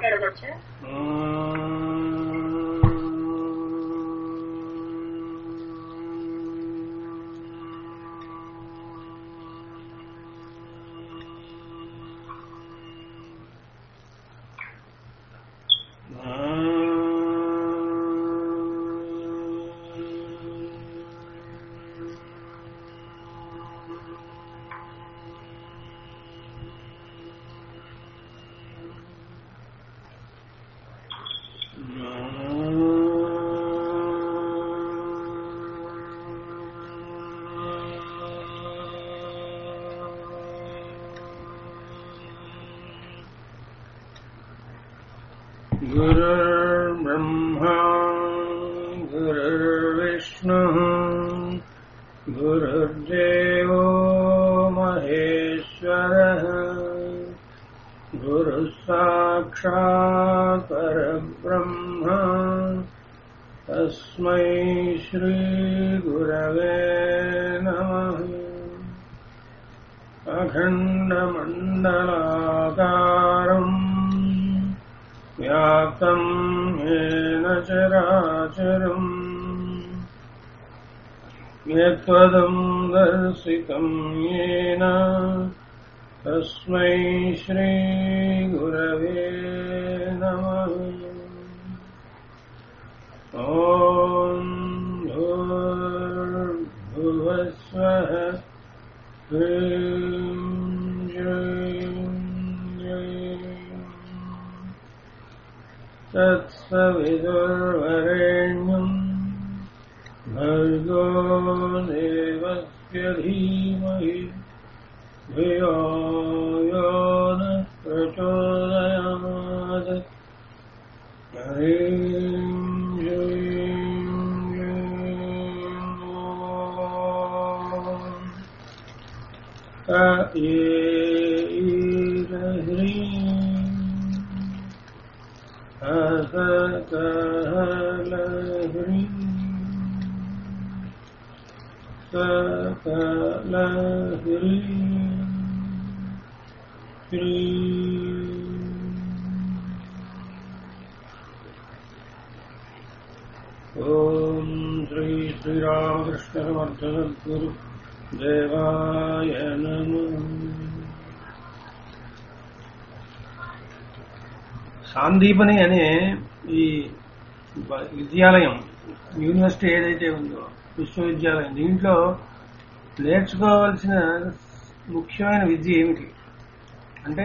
మాట్లాడవచ్చా? गुरुर्ब्रह्मा गुरुर्विष्णुः गुरुर्देवो महेश्वरः गुरुः साक्षात् परब्रह्म तस्मै श्रीगुरवे नमः। अखण्डमण्डलाकारम् व्याप्तं येन चराचरम् यत्पदं दर्शितं येन तस्मै श्रीगुरवे नमः। ॐ भूर्भुवः स्वः ह्रीं श्रीं तत्सवितुर्वरेण्यम् भर्गो देवस्य धीमहि धियो यो नः प्रचोदयात्। ह्रीं श्रीं सकलह्रीं ओम श्री श्रीरामकृष्ण समर्थ सद्गुरु देवाय नमः। సాందీపని అనే ఈ విద్యాలయం యూనివర్సిటీ ఏదైతే ఉందో విశ్వవిద్యాలయం, దీంట్లో నేర్చుకోవాల్సిన ముఖ్యమైన విద్య ఏమిటి అంటే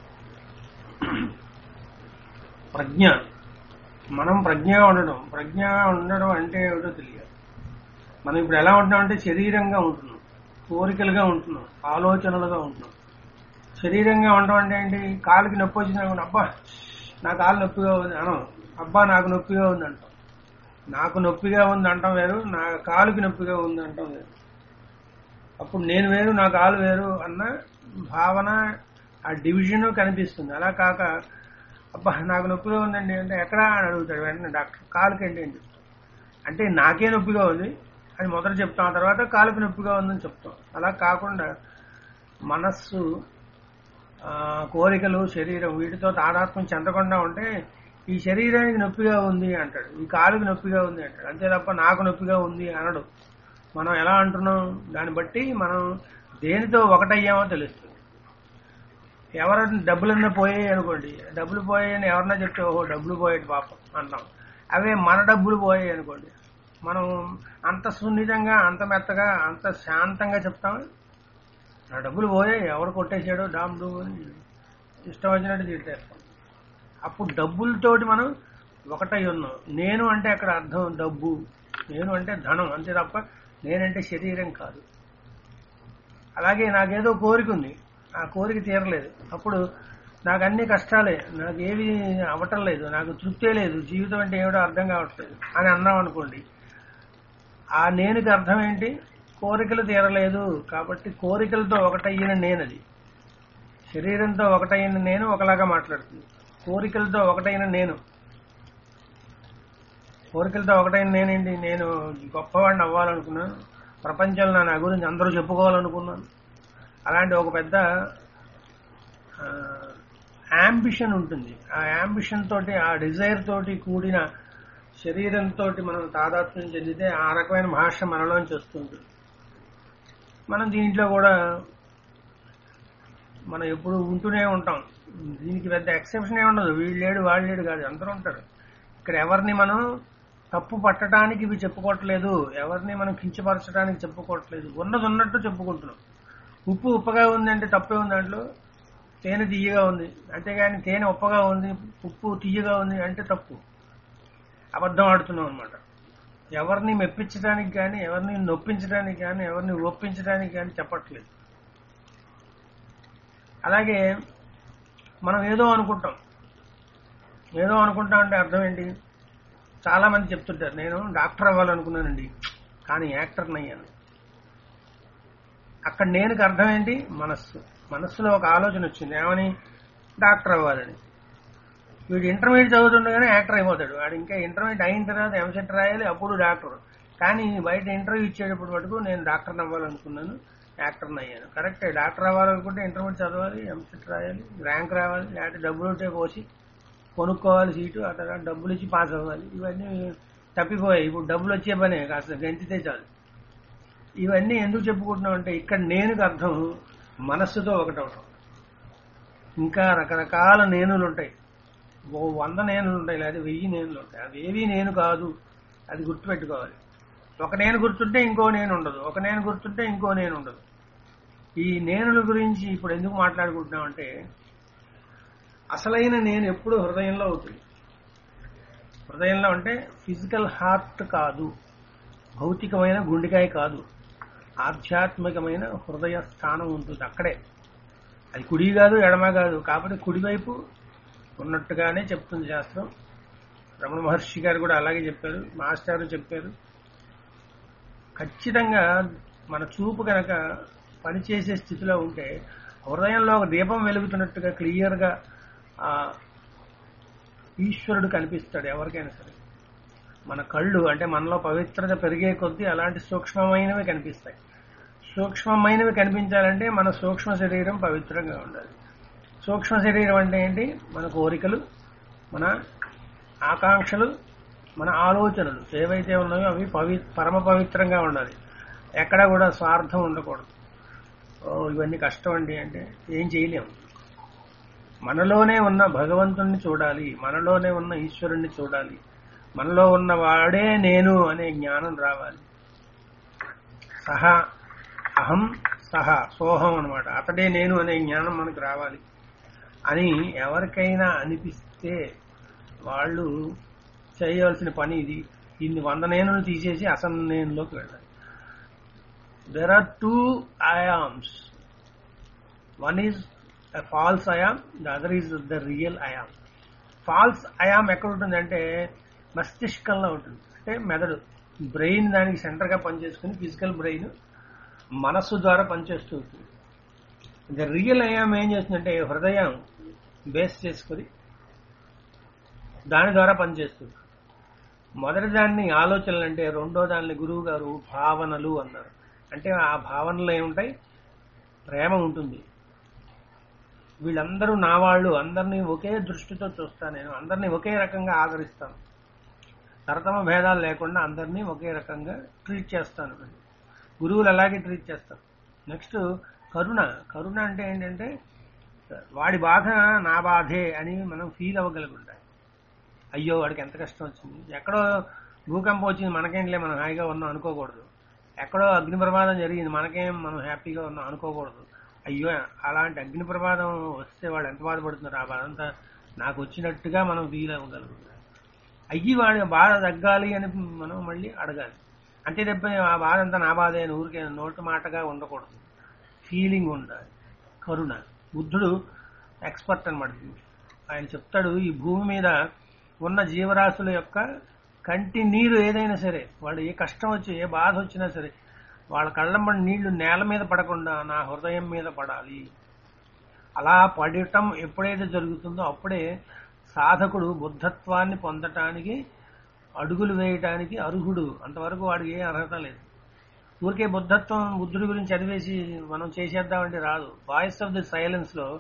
ప్రజ్ఞ. మనం ప్రజ్ఞగా ఉండడం అంటే ఏమిటో తెలియాలి. మనం ఇప్పుడు ఎలా ఉంటున్నాం అంటే శరీరంగా ఉంటున్నాం, కోరికలుగా ఉంటున్నాం, ఆలోచనలుగా ఉంటున్నాం. శరీరంగా ఉండడం అంటే ఏంటి? కాలుకి నొప్పి వచ్చినా కూడా అబ్బా నా కాలు నొప్పిగా ఉంది అనం, అబ్బా నాకు నొప్పిగా ఉంది అంటాం. నాకు నొప్పిగా ఉంది అంటాం వేరు, నా కాలుకి నొప్పిగా ఉంది అంటాం వేరు. అప్పుడు నేను వేరు నా కాలు వేరు అన్న భావన, ఆ డివిజన్ కనిపిస్తుంది. అలా కాక అబ్బా నాకు నొప్పిగా ఉందండి అంటే ఎక్కడా అని అడుగుతాడు వెంటనే డాక్టర్. కాలుకి ఏంటి అంటే నాకే నొప్పిగా ఉంది అని మొదట చెప్తాం, ఆ తర్వాత కాలుకి నొప్పిగా ఉందని చెప్తాం. అలా కాకుండా మనస్సు, కోరికలు, శరీరం వీటితో తాదాత్మ్యం చెందకుండా ఉంటే ఈ శరీరానికి నొప్పిగా ఉంది అంటాడు, ఈ కాలుకి నొప్పిగా ఉంది అంటాడు. అంతే తప్ప నాకు నొప్పిగా ఉంది అనడు. మనం ఎలా అంటున్నాం దాన్ని బట్టి మనం దేనితో ఒకటయ్యామో తెలుస్తుంది. ఎవరైనా డబ్బులన్నా పోయాయి అనుకోండి, డబ్బులు పోయాయని ఎవరన్నా చెప్తే ఓహో డబ్బులు పోయాడు పాపం అంటాం. అవే మన డబ్బులు పోయాయి అనుకోండి, మనం అంత సున్నితంగా, అంత మెత్తగా, అంత శాంతంగా చెప్తాం. నా డబ్బులు పోయాయి, ఎవరు కొట్టేశాడో డాంబు అని ఇష్టం వచ్చినట్టు తిట్టేస్తాం. అప్పుడు డబ్బులతోటి మనం ఒకటై ఉన్నాం. నేను అంటే అక్కడ అర్థం డబ్బు, నేను అంటే ధనం, అంతే తప్ప నేనంటే శరీరం కాదు. అలాగే నాకేదో కోరిక ఉంది, ఆ కోరిక తీరలేదు, అప్పుడు నాకు అన్ని కష్టాలే, నాకు ఏవి అవ్వటం లేదు, నాకు తృప్తే లేదు, జీవితం అంటే ఏమిటో అర్థం కావట్లేదు అని అన్నాం అనుకోండి. ఆ నేనుకి అర్థం ఏంటి? కోరికలు తీరలేదు కాబట్టి కోరికలతో ఒకటయ్యిన నేనది. శరీరంతో ఒకటైన నేను ఒకలాగా మాట్లాడుతుంది, కోరికలతో ఒకటైన నేను. కోరికలతో ఒకటైన నేనేంటి? నేను గొప్పవాడిని అవ్వాలనుకున్నాను, ప్రపంచంలో నా గురించి అందరూ చెప్పుకోవాలనుకున్నాను. అలాంటి ఒక పెద్ద యాంబిషన్ ఉంటుంది. ఆ యాంబిషన్ తోటి, ఆ డిజైర్ తోటి కూడిన శరీరంతో మనం తాదాత్మ్యం చెందితే ఆ రకమైన భాష మనలోంచి వస్తుంది. మనం దీంట్లో కూడా మనం ఎప్పుడు ఉంటూనే ఉంటాం. దీనికి పెద్ద ఎక్సెప్షన్ ఏ ఉండదు. వీళ్ళు లేడు వాళ్ళు లేడు కాదు, అందరూ ఉంటారు. ఇక్కడ ఎవరిని మనం తప్పు పట్టడానికి ఇవి చెప్పుకోవట్లేదు, ఎవరిని మనం కించపరచడానికి చెప్పుకోవట్లేదు, ఉన్నది ఉన్నట్టు చెప్పుకుంటున్నాం. ఉప్పు ఉప్పగా ఉంది అంటే తప్పే ఉంది, దాంట్లో తేనె తీయగా ఉంది. అంతేగాని తేనె ఉప్పగా ఉంది, ఉప్పు తీయగా ఉంది అంటే తప్పు, అబద్ధం ఆడుతున్నాం అనమాట. ఎవరిని మెప్పించడానికి కానీ, ఎవరిని నొప్పించడానికి కానీ, ఎవరిని ఒప్పించడానికి కానీ చెప్పట్లేదు. అలాగే మనం ఏదో అనుకుంటాం. ఏదో అనుకుంటాం అంటే అర్థం ఏంటి? చాలా మంది చెప్తుంటారు, నేను డాక్టర్ అవ్వాలనుకున్నానండి కానీ యాక్టర్ని అయ్యాను. అక్కడ నేనుకి అర్థం ఏంటి? మనస్సులో ఒక ఆలోచన వచ్చింది, ఏమని? డాక్టర్ అవ్వాలని. వీడు ఇంటర్మీడియట్ చదువుతుండగానే యాక్టర్ అయిపోతాడు. వాడు ఇంకా ఇంటర్మీడియట్ అయిన తర్వాత ఎంసెట్ రాయాలి, అప్పుడు డాక్టర్. కానీ బయట ఇంటర్వ్యూ ఇచ్చేటప్పుడు మటుకు నేను డాక్టర్ని అవ్వాలనుకున్నాను, యాక్టర్ని అయ్యాను. కరెక్టే, డాక్టర్ అవ్వాలనుకుంటే ఇంటర్మీడియట్ చదవాలి, ఎంసెట్ రాయాలి, ర్యాంక్ రావాలి, లేకపోతే డబ్బులు పోసి కొనుక్కోవాలి సీటు, ఆ తర్వాత డబ్బులు ఇచ్చి పాస్ అవ్వాలి. ఇవన్నీ తప్పిపోయాయి. ఇప్పుడు డబ్బులు వచ్చే పనే, కాస్త గంటితే చాలు. ఇవన్నీ ఎందుకు చెప్పుకుంటున్నాం అంటే ఇక్కడ నేనుకి అర్థం మనస్సుతో ఒకటవటం. ఇంకా రకరకాల నేనులు ఉంటాయి, 100 నేనులు ఉంటాయి, లేదా 1000 నేనులు ఉంటాయి. అవి ఏవి నేను కాదు, అది గుర్తుపెట్టుకోవాలి. ఒక నేను గుర్తుంటే ఇంకో నేను ఉండదు, ఒక నేను గుర్తుంటే ఇంకో నేను ఉండదు. ఈ నేనుల గురించి ఇప్పుడు ఎందుకు మాట్లాడుకుంటున్నామంటే అసలైన నేను ఎప్పుడు హృదయంలో అవుతుంది. హృదయంలో అంటే ఫిజికల్ హార్ట్ కాదు, భౌతికమైన గుండెకాయ కాదు, ఆధ్యాత్మికమైన హృదయ స్థానం ఉంటుంది అక్కడే. అది కుడి కాదు, ఎడమ కాదు, కాబట్టి కుడివైపు ఉన్నట్టుగానే చెప్తుంది శాస్త్రం. రమణ మహర్షి గారు కూడా అలాగే చెప్పారు, మాస్టారు చెప్పారు. ఖచ్చితంగా మన చూపు కనుక పనిచేసే స్థితిలో ఉంటే హృదయంలో ఒక దీపం వెలుగుతున్నట్టుగా క్లియర్గా ఆ ఈశ్వరుడు కనిపిస్తాడు ఎవరికైనా సరే. మన కళ్ళు అంటే మనలో పవిత్రత పెరిగే కొద్దీ అలాంటి సూక్ష్మమైనవి కనిపిస్తాయి. సూక్ష్మమైనవి కనిపించాలంటే మన సూక్ష్మ శరీరం పవిత్రంగా ఉండాలి. సూక్ష్మ శరీరం అంటే ఏంటి? మన కోరికలు, మన ఆకాంక్షలు, మన ఆలోచనలు ఏవైతే ఉన్నాయో అవి పరమ పవిత్రంగా ఉండాలి. ఎక్కడా కూడా స్వార్థం ఉండకూడదు. ఇవన్నీ కష్టం అండి అంటే ఏం చేయలేము. మనలోనే ఉన్న భగవంతుణ్ణి చూడాలి, మనలోనే ఉన్న ఈశ్వరుణ్ణి చూడాలి, మనలో ఉన్న వాడే నేను అనే జ్ఞానం రావాలి. సహా అహం సహా సోహం అనమాట, అతడే నేను అనే జ్ఞానం మనకు రావాలి అని ఎవరికైనా అనిపిస్తే వాళ్ళు చేయవలసిన పని ఇది. ఇన్ని 100 నేనులు తీసేసి అసలు నేనులోకి వెళ్ళాలి. There are 2 ayams. One is a false ayam, the other is the real ayam. False ayam ఎక్కడ ఉంటుందంటే మస్తిష్కంలో ఉంటుంది, అంటే మెదడు, బ్రెయిన్ దానికి సెంటర్గా పనిచేసుకుని ఫిజికల్ బ్రెయిన్ మనస్సు ద్వారా పనిచేస్తూ ఉంటుంది. ద రియల్ అయాం ఏం చేస్తుందంటే హృదయం బేస్ చేసుకుని దాని ద్వారా పనిచేస్తుంది. మొదటి దాన్ని ఆలోచనలు అంటే, రెండో దాన్ని గురువు గారు భావనలు అన్నారు. అంటే ఆ భావనలు ఏముంటాయి? ప్రేమ ఉంటుంది. వీళ్ళందరూ నా వాళ్ళు, అందరినీ ఒకే దృష్టితో చూస్తాను, నేను అందరినీ ఒకే రకంగా ఆదరిస్తాను, తరతమ భేదాలు లేకుండా అందరినీ ఒకే రకంగా ట్రీట్ చేస్తాను. గురువులు అలాగే ట్రీట్ చేస్తారు. నెక్స్ట్ కరుణ. కరుణ అంటే ఏంటంటే వాడి బాధ నా బాధే అని మనం ఫీల్ అవ్వగలుగుతాం. అయ్యో వాడికి ఎంత కష్టం వచ్చింది, ఎక్కడో భూకంపం వచ్చింది మనకేంటిలే మనం హాయిగా ఉన్నాం అనుకోకూడదు, ఎక్కడో అగ్ని ప్రమాదం జరిగింది మనకేం మనం హ్యాపీగా ఉన్నాం అనుకోకూడదు. అయ్యో అలాంటి అగ్ని ప్రమాదం వస్తే వాడు ఎంత బాధపడుతున్నారు, ఆ బాధ అంతా నాకు వచ్చినట్టుగా మనం ఫీల్ అవ్వగలుగుతాం. అయ్యి వాడి బాధ తగ్గాలి అని మనం మళ్ళీ అడగాలి. అంతే తప్ప ఆ బాధ అంతా నా బాధే అని ఊరికే నోటి మాటగా ఉండకూడదు, ఫీలింగ్ ఉండాలి. కరుణ. బుద్ధుడు ఎక్స్పర్ట్ అనమాట. ఆయన చెప్తాడు, ఈ భూమి మీద ఉన్న జీవరాశుల యొక్క కంటి నీరు ఏదైనా సరే, వాళ్ళు ఏ కష్టం వచ్చి ఏ బాధ వచ్చినా సరే వాళ్ళ కళ్ళంబడి నీళ్లు నేల మీద పడకుండా నా హృదయం మీద పడాలి. అలా పడటం ఎప్పుడైతే జరుగుతుందో అప్పుడే సాధకుడు బుద్ధత్వాన్ని పొందటానికి, అడుగులు వేయటానికి అర్హుడు. అంతవరకు వాడికి ఏ అర్హత లేదు. ఊరికే బుద్ధత్వం బుద్ధుడి గురించి చదివేసి మనం చేసేద్దామంటే రాదు. వాయిస్ ఆఫ్ ది సైలెన్స్ లో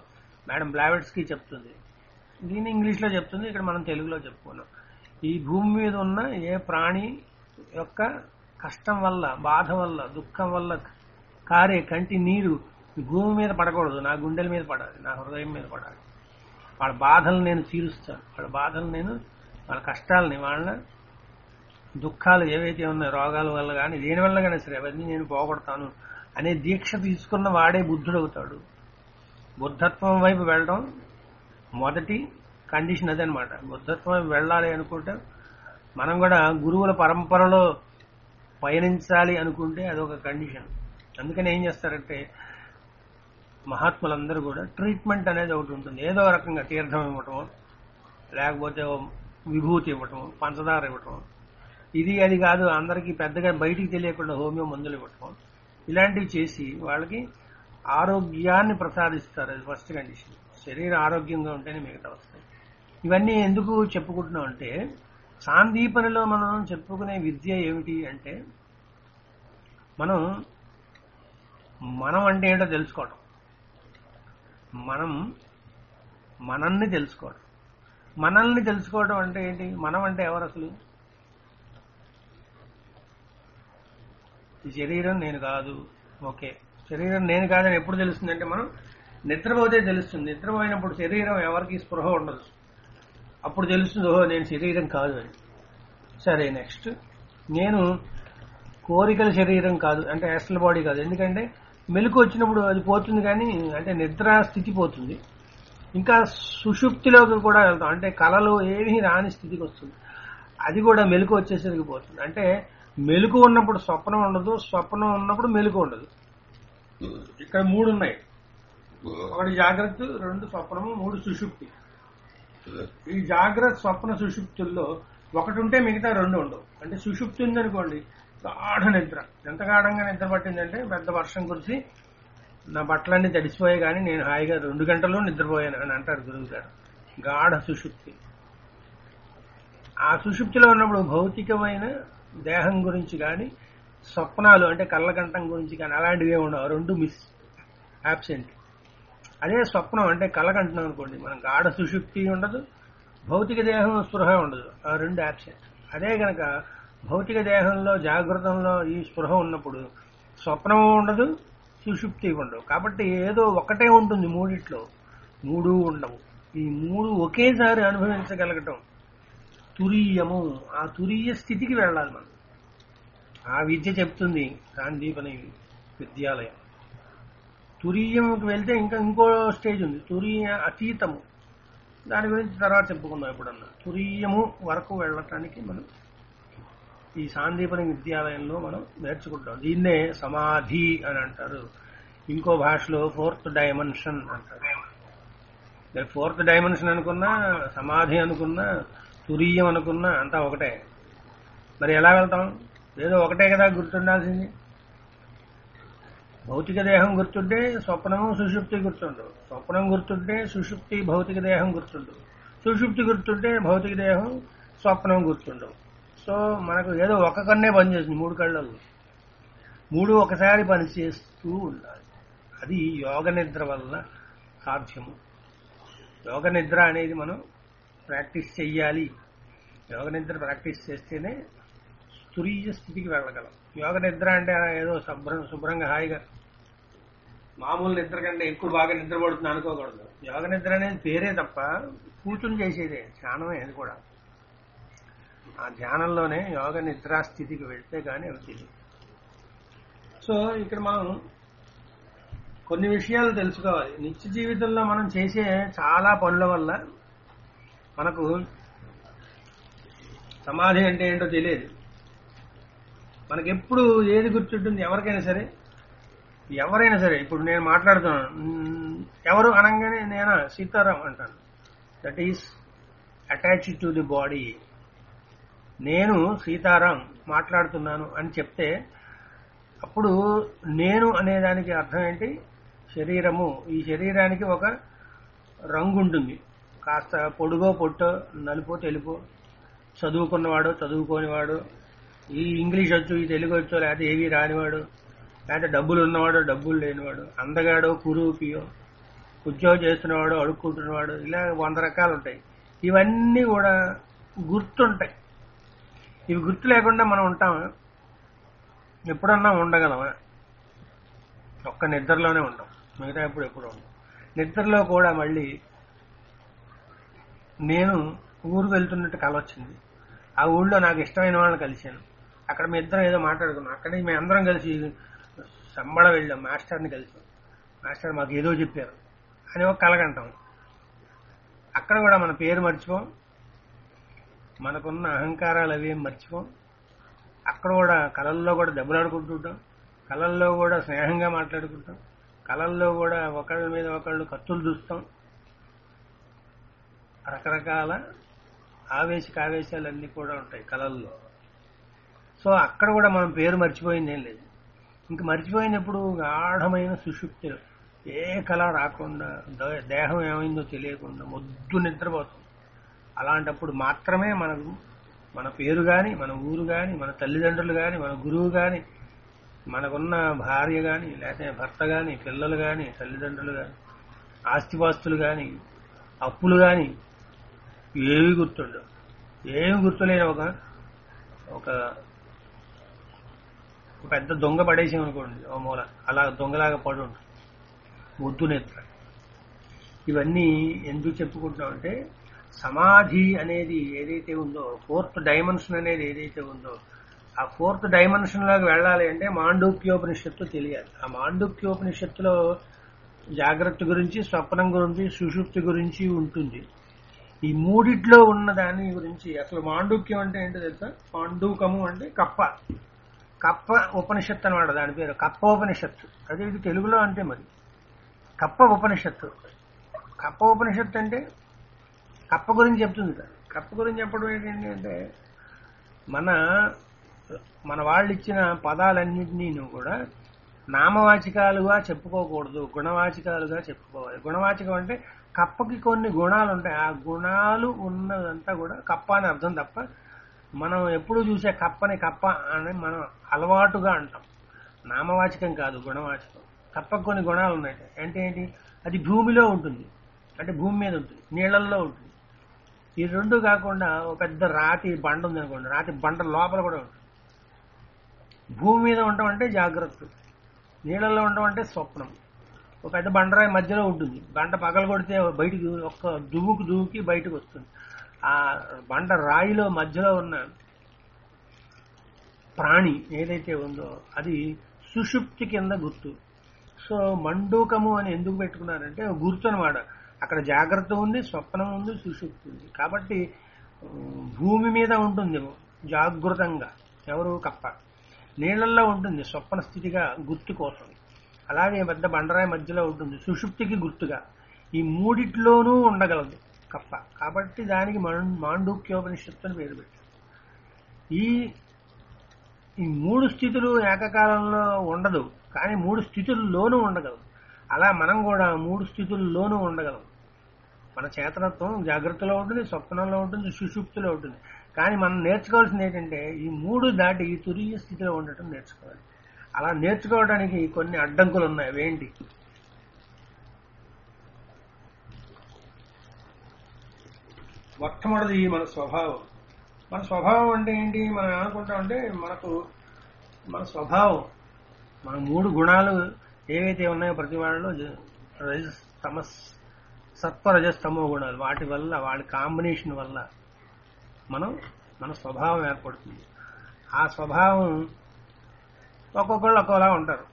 మేడం బ్లావెట్స్కి చెప్తుంది. దీన్ని ఇంగ్లీష్లో చెప్తుంది, ఇక్కడ మనం తెలుగులో చెప్పుకున్నాం. ఈ భూమి మీద ఉన్న ఏ ప్రాణి యొక్క కష్టం వల్ల, బాధ వల్ల, దుఃఖం వల్ల కారే కంటి నీరు భూమి మీద పడకూడదు, నా గుండెల మీద పడాలి, నా హృదయం మీద పడాలి. వాళ్ళ బాధలు నేను తీరుస్తాను, వాళ్ళ బాధలు నేను, వాళ్ళ కష్టాలని, వాళ్ళ దుఃఖాలు ఏవైతే ఉన్నాయో రోగాల వల్ల కానీ దేనివల్ల కానీ సరే అవన్నీ నేను పోగొడతాను అనే దీక్ష తీసుకున్న వాడే బుద్ధుడవుతాడు. బుద్ధత్వం వైపు వెళ్ళడం మొదటి కండిషన్ అదనమాట. బుద్ధత్వం వైపు వెళ్ళాలి అనుకుంటే మనం కూడా గురువుల పరంపరలో పయనించాలి అనుకుంటే అదొక కండిషన్. అందుకని ఏం చేస్తారంటే మహాత్ములందరూ కూడా ట్రీట్మెంట్ అనేది ఒకటి ఉంటుంది. ఏదో రకంగా తీర్థం ఇవ్వటం, లేకపోతే విభూతి ఇవ్వటం, పంచదార ఇవ్వటం, ఇది అది కాదు అందరికీ పెద్దగా బయటికి తెలియకుండా హోమియో మందులు ఇవ్వటం, ఇలాంటివి చేసి వాళ్ళకి ఆరోగ్యాన్ని ప్రసాదిస్తారు. అది ఫస్ట్ కండిషన్. శరీరం ఆరోగ్యంగా ఉంటేనే మిగతా వస్తాయి. ఇవన్నీ ఎందుకు చెప్పుకుంటున్నాం అంటే సాందీపనిలో మనం చెప్పుకునే విద్య ఏమిటి అంటే మనం అంటే ఏంటో తెలుసుకోవడం, మనల్ని తెలుసుకోవడం. మనల్ని తెలుసుకోవడం అంటే ఏంటి? మనం అంటే ఎవరు అసలు? ఈ శరీరం నేను కాదు. ఓకే, శరీరం నేను కాదని ఎప్పుడు తెలుస్తుంది అంటే మనం నిద్రపోతే తెలుస్తుంది. నిద్రపోయినప్పుడు శరీరం ఎవరికి స్పృహ ఉండదు, అప్పుడు తెలుస్తుంది ఓహో నేను శరీరం కాదు అని. సరే, నెక్స్ట్ నేను కోరికల శరీరం కాదు అంటే యాస్ట్రల్ బాడీ కాదు. ఎందుకంటే మెలకు వచ్చినప్పుడు అది పోతుంది, కానీ అంటే నిద్ర స్థితి పోతుంది. ఇంకా సుషుప్తిలోకి కూడా వెళ్తాం, అంటే కళలు ఏమీ రాని స్థితికి వస్తుంది. అది కూడా మెలకు వచ్చేసరికి పోతుంది. అంటే మెలకు ఉన్నప్పుడు స్వప్నం ఉండదు, స్వప్నం ఉన్నప్పుడు మెలకు ఉండదు. ఇక్కడ మూడు ఉన్నాయి, ఒకటి జాగ్రత్త, రెండు స్వప్నము, మూడు సుషుప్తి. ఈ జాగ్రత్త స్వప్న సుషుప్తుల్లో ఒకటి ఉంటే మిగతా రెండు ఉండవు. అంటే సుషుప్తి ఉందనుకోండి, గాఢ నిద్ర. ఎంత గాఢంగా నిద్ర పట్టిందంటే పెద్ద వర్షం కురిసి నా బట్టలన్నీ తడిసిపోయాయి కానీ నేను హాయిగా 2 గంటల్లో నిద్రపోయాను అని అంటారు గురువు గారు. గాఢ సుషుప్తి. ఆ సుషుప్తిలో ఉన్నప్పుడు భౌతికమైన దేహం గురించి కానీ స్వప్నాలు అంటే కళ్ళకంఠం గురించి కానీ అలాంటివి ఉండవు. రెండు యాబ్సెంట్. అదే స్వప్నం అంటే కళ్ళకంటున్నాం అనుకోండి, మనం గాఢ సుషుప్తి ఉండదు, భౌతిక దేహం స్పృహ ఉండదు, ఆ రెండు యాబ్సెంట్. అదే గనక భౌతిక దేహంలో జాగృతంలో ఈ స్పృహ ఉన్నప్పుడు స్వప్నం ఉండదు, సుషుప్తి ఉండవు. కాబట్టి ఏదో ఒకటే ఉంటుంది మూడిట్లో, మూడు ఉండవు. ఈ మూడు ఒకేసారి అనుభవించగలగటం తురీయము. ఆ తురీయ స్థితికి వెళ్ళాలి మనం. ఆ విద్య చెప్తుంది సాందీపని విద్యాలయం. తురీయంకి వెళ్తే ఇంకా ఇంకో స్టేజ్ ఉంది, తురీయ అతీతము. దాని గురించి తర్వాత చెప్పుకుందాం ఎప్పుడన్నా. తురీయము వరకు వెళ్ళటానికి మనం ఈ సాందీపని విద్యాలయంలో మనం నేర్చుకుంటాం. దీన్నే సమాధి అని అంటారు, ఇంకో భాషలో 4th డైమెన్షన్ అంటారు. 4th డైమెన్షన్ అనుకున్నా, సమాధి అనుకున్నా, తురీయం అనుకున్నా అంతా ఒకటే. మరి ఎలా వెళ్తాం? ఏదో ఒకటే కదా గుర్తుండాల్సింది. భౌతిక దేహం గుర్తుంటే స్వప్నము సుషుప్తి గుర్తుండవు, స్వప్నం గుర్తుంటే సుషుప్తి భౌతిక దేహం గుర్తుండవు, సుషుప్తి గుర్తుంటే భౌతిక దేహం స్వప్నం గుర్తుండవు. సో మనకు ఏదో ఒక కన్నే పనిచేస్తుంది, 3 కళ్ళల్లో 3 ఒకసారి పనిచేస్తూ ఉండాలి. అది యోగ నిద్ర వల్ల సాధ్యము. యోగ నిద్ర అనేది మనం ప్రాక్టీస్ చెయ్యాలి. యోగ నిద్ర ప్రాక్టీస్ చేస్తేనే తురీయ స్థితికి వెళ్ళగలం. యోగ నిద్ర అంటే ఏదో శుభ్రంగా హాయిగా మామూలు నిద్ర కంటే ఎక్కువ బాగా నిద్రపడుతుంది అనుకోకూడదు. యోగ నిద్ర అనేది పేరే తప్ప కూర్చుని చేసేదే, ధ్యానమే అది కూడా. ఆ ధ్యానంలోనే యోగ నిద్రా స్థితికి వెళ్తే కానీ అవి తెలియదు. సో ఇక్కడ మనం కొన్ని విషయాలు తెలుసుకోవాలి. నిత్య జీవితంలో మనం చేసే చాలా పనుల వల్ల మనకు సమాధి అంటే ఏంటో తెలియదు. మనకెప్పుడు ఏది గుర్తుంటుంది? ఎవరైనా సరే ఇప్పుడు నేను మాట్లాడుతున్నాను, ఎవరు అనగానే నేను సీతారాం అంటాను. That is attached to the body. నేను సీతారాం మాట్లాడుతున్నాను అని చెప్తే అప్పుడు నేను అనేదానికి అర్థం ఏంటి? శరీరము. ఈ శరీరానికి ఒక రంగు ఉంటుంది, కాస్త పొడుగో పొట్టో, నలుపో తెలుపో, చదువుకున్నవాడు చదువుకోనివాడు, ఈ ఇంగ్లీష్ వచ్చు ఈ తెలుగు వచ్చో, లేకపోతే ఏవి రానివాడు, లేకపోతే డబ్బులు ఉన్నవాడు డబ్బులు లేనివాడు, అందగాడో కురూపియో, ఉద్యోగం చేస్తున్నవాడు, అడుక్కుంటున్నవాడు, ఇలా 100 రకాలు ఉంటాయి. ఇవన్నీ కూడా గుర్తుంటాయి. ఇవి గుర్తు లేకుండా మనం ఉంటామా? ఎప్పుడన్నా ఉండగలమా? ఒక్క నిద్రలోనే ఉంటాం, మిగతా ఎప్పుడు ఉంటాం. నిద్రలో కూడా మళ్ళీ నేను ఊరు వెళ్తున్నట్టు కల వచ్చింది. ఆ ఊళ్ళో నాకు ఇష్టమైన వాళ్ళని కలిశాను. అక్కడ మీ ఇద్దరం ఏదో మాట్లాడుకున్నాం. అక్కడ మేము అందరం కలిసి సంబడ వెళ్ళాం. మాస్టర్ని కలిసాం. మాస్టర్ మాకు ఏదో చెప్పారు అని ఒక కలగంటాం. అక్కడ కూడా మన పేరు మర్చిపోం, మనకున్న అహంకారాలు అవేం మర్చిపోం. అక్కడ కూడా కళల్లో కూడా దెబ్బలాడుకుంటుంటాం, కళల్లో కూడా స్నేహంగా మాట్లాడుకుంటాం, కళల్లో కూడా ఒకళ్ళ మీద ఒకళ్ళు కత్తులు చూస్తాం. రకరకాల ఆవేశాలన్నీ కూడా ఉంటాయి కళల్లో. సో అక్కడ కూడా మనం పేరు మర్చిపోయింది ఏం లేదు. ఇంక మర్చిపోయినప్పుడు గాఢమైన సుషుప్తిలో ఏ కళ రాకుండా, దేహం ఏమైందో తెలియకుండా మొద్దు నిద్రపోతాం. అలాంటప్పుడు మాత్రమే మనకు మన పేరు కానీ, మన ఊరు కానీ, మన తల్లిదండ్రులు కానీ, మన గురువు కానీ, మనకున్న భార్య కానీ, లేకపోతే భర్త కానీ, పిల్లలు కానీ, తల్లిదండ్రులు కానీ, ఆస్తిపాస్తులు కానీ, అప్పులు కానీ ఏవి గుర్తుండవు. ఏమి గుర్తులేని ఒక పెద్ద దొంగ పడేసామనుకోండి ఓ మూల, అలా దొంగలాగా పడి ఉంటుంది ముద్దు నిద్ర. ఇవన్నీ ఎందుకు చెప్పుకుంటామంటే సమాధి అనేది ఏదైతే ఉందో, 4th డైమెన్షన్ అనేది ఏదైతే ఉందో, ఆ 4th డైమెన్షన్ లోకి వెళ్ళాలి అంటే మాండూక్యోపనిషత్తు తెలియాలి. ఆ మాండూక్యోపనిషత్తులో జాగ్రత్త గురించి, స్వప్నం గురించి, సుషుప్తి గురించి ఉంటుంది. ఈ మూడిట్లో ఉన్న దాని గురించి అసలు మాండూక్యం అంటే ఏంటో తెలుసా? మాండూకము అంటే కప్ప ఉపనిషత్తు అనమాట. దాని పేరు కప్పోపనిషత్తు. అదే ఇది తెలుగులో అంతే. మరి కప్ప ఉపనిషత్తు. కప్ప ఉపనిషత్తు అంటే కప్ప గురించి చెప్తుంది. కప్ప గురించి చెప్పడం ఏంటంటే అంటే మన వాళ్ళు ఇచ్చిన పదాలన్నింటినీ కూడా నామవాచకాలుగా చెప్పుకోకూడదు, గుణవాచకాలుగా చెప్పుకోవాలి. గుణవాచకం అంటే కప్పకి కొన్ని గుణాలు ఉంటాయి. ఆ గుణాలు ఉన్నదంతా కూడా కప్ప అని అర్థం తప్ప, మనం ఎప్పుడు చూసే కప్పని కప్ప అని మనం అలవాటుగా అంటాం. నామవాచకం కాదు, గుణవాచకం. కప్పకు కొన్ని గుణాలు ఉన్నాయి. అంటే ఏంటి? అది భూమిలో ఉంటుంది, అంటే భూమి మీద ఉంటుంది, నీళ్లల్లో ఉంటుంది. ఈ రెండు కాకుండా ఒక పెద్ద రాతి బండ ఉంది అనుకోండి, రాతి బండ లోపల కూడా ఉంటుంది. భూమి మీద ఉండటం అంటే జాగ్రత్త, నీళ్ళల్లో ఉండటం అంటే స్వప్నం. ఒక పెద్ద బండరాయి మధ్యలో ఉంటుంది. బండ పగల కొడితే బయటికి ఒక్క దూకి బయటకు వస్తుంది. ఆ బండ రాయిలో మధ్యలో ఉన్న ప్రాణి ఏదైతే ఉందో అది సుషుప్తి కింద గుర్తు. సో మండూకము అని ఎందుకు పెట్టుకున్నారంటే గుర్తు అనమాట. అక్కడ జాగ్రత్త ఉంది, స్వప్నం ఉంది, సుషుప్తి ఉంది. కాబట్టి భూమి మీద ఉంటుంది జాగృతంగా, ఎవరు? కప్ప. నీళ్లల్లో ఉంటుంది స్వప్న స్థితిగా గుర్తు కోసం. అలాగే పెద్ద బండరాయి మధ్యలో ఉంటుంది సుషుప్తికి గుర్తుగా. ఈ మూడిట్లోనూ ఉండగలదు కప్ప. కాబట్టి దానికి మాండూక్యోపనిషత్తు అని పేరు పెట్టారు. ఈ 3 స్థితులు ఏకకాలంలో ఉండదు, కానీ 3 స్థితుల్లోనూ ఉండగలదు. అలా మనం కూడా 3 స్థితుల్లోనూ ఉండగలం. మన చేతనత్వం జాగ్రత్తలో ఉంటుంది, స్వప్నంలో ఉంటుంది, సుషుప్తిలో ఉంటుంది. కానీ మనం నేర్చుకోవాల్సింది ఏంటంటే ఈ 3 దాటి ఈ తురీయ స్థితిలో ఉండటం నేర్చుకోవాలి. అలా నేర్చుకోవడానికి కొన్ని అడ్డంకులు ఉన్నాయి. అవేంటి? మొట్టమొదటిది మన స్వభావం. మన స్వభావం అంటే ఏంటి? మనం ఏమనుకుంటామంటే మన స్వభావం, మన 3 గుణాలు ఏవైతే ఉన్నాయో ప్రతి వాళ్ళలో సత్వ రజస్తమో గుణాలు, వాటి వల్ల, వాటి కాంబినేషన్ వల్ల మన స్వభావం ఏర్పడుతుంది. ఆ స్వభావం ఒక్కొక్కళ్ళు ఒక్కోలా ఉంటారు.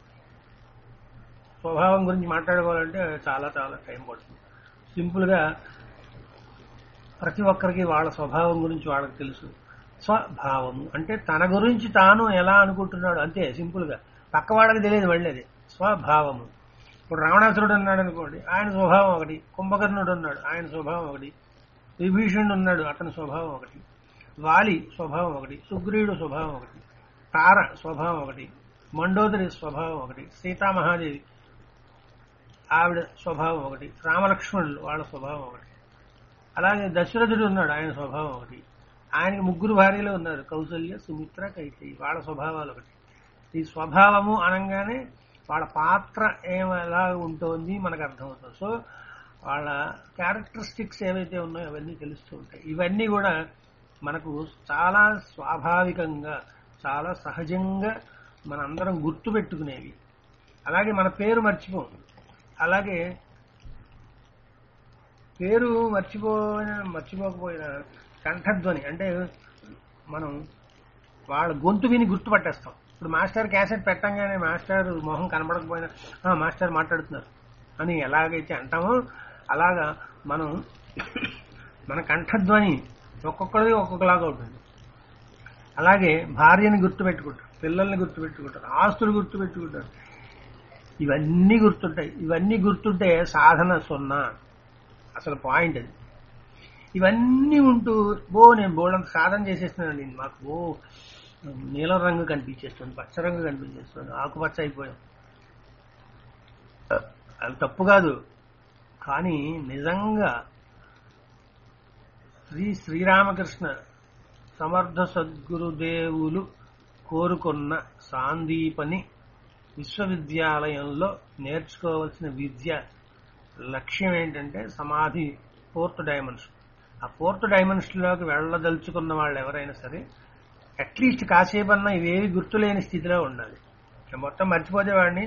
స్వభావం గురించి మాట్లాడుకోవాలంటే చాలా చాలా టైం పడుతుంది. సింపుల్గా ప్రతి ఒక్కరికి వాళ్ళ స్వభావం గురించి వాళ్ళకి తెలుసు. స్వభావము అంటే తన గురించి తాను ఎలా అనుకుంటున్నాడు అంతే, సింపుల్గా. పక్క వాళ్ళకి తెలియదు మళ్ళీ అది స్వభావము. ఇప్పుడు రావణాసురుడు ఉన్నాడు అనుకోండి, ఆయన స్వభావం ఒకటి. కుంభకర్ణుడు ఉన్నాడు, ఆయన స్వభావం ఒకటి. విభీషణుడు ఉన్నాడు, అతని స్వభావం ఒకటి. వాలి స్వభావం ఒకటి, సుగ్రీవుడు స్వభావం ఒకటి, తార స్వభావం ఒకటి, మండోదరి స్వభావం ఒకటి, సీతామహాదేవి ఆవిడ స్వభావం ఒకటి, రామలక్ష్మణులు వాళ్ళ స్వభావం ఒకటి. అలాగే దశరథుడు ఉన్నాడు, ఆయన స్వభావం ఒకటి. ఆయనకి 3 భార్యలు ఉన్నారు, కౌసల్య, సుమిత్ర, కైకేయి. వాళ్ళ స్వభావాలు ఒకటి. ఈ స్వభావము అనగానే వాళ్ళ పాత్ర ఎలా ఉంటుంది మనకు అర్థమవుతుంది. సో వాళ్ళ క్యారెక్టరిస్టిక్స్ ఏవైతే ఉన్నాయో అవన్నీ తెలుస్తూ ఉంటాయి. ఇవన్నీ కూడా మనకు చాలా స్వాభావికంగా, చాలా సహజంగా మనందరం గుర్తుపెట్టుకునేవి. అలాగే మన పేరు అలాగే పేరు మర్చిపోకపోయినా కంఠధ్వని అంటే మనం వాళ్ళ గొంతు విని గుర్తుపట్టేస్తాం. ఇప్పుడు మాస్టర్ క్యాసెట్ పెట్టంగానే మాస్టర్ మొహం కనబడకపోయినా మాస్టర్ మాట్లాడుతున్నారు అని ఎలాగైతే అంటామో అలాగా మనం మన కంఠధ్వని ఒక్కొక్కరిది ఒక్కొక్కలాగా ఉంటుంది. అలాగే భార్యని గుర్తుపెట్టుకుంటారు, పిల్లల్ని గుర్తుపెట్టుకుంటారు, ఆస్తులు గుర్తుపెట్టుకుంటారు. ఇవన్నీ గుర్తుంటాయి. ఇవన్నీ గుర్తుంటే సాధన 0. అసలు పాయింట్ అది. ఇవన్నీ ఉంటూ నేను బోల్డంత సాధన చేసేస్తున్నానండి, మాకు నీలం రంగు కనిపించేస్తుంది, పచ్చ రంగు కనిపించేస్తుంది, ఆకుపచ్చ అయిపోయాం. అది తప్పు కాదు. కానీ నిజంగా శ్రీరామకృష్ణ సమర్థ సద్గురుదేవులు కోరుకున్న సాందీపని విశ్వవిద్యాలయంలో నేర్చుకోవాల్సిన విద్య లక్ష్యం ఏంటంటే సమాధి 4th డైమెన్షన్. ఆ 4th డైమెన్షన్లోకి వెళ్ళదలుచుకున్న వాళ్ళు ఎవరైనా సరే అట్లీస్ట్ కాసేపన్నా ఇవేవి గుర్తులేని స్థితిలో ఉండాలి. మొత్తం మర్చిపోతే వాడిని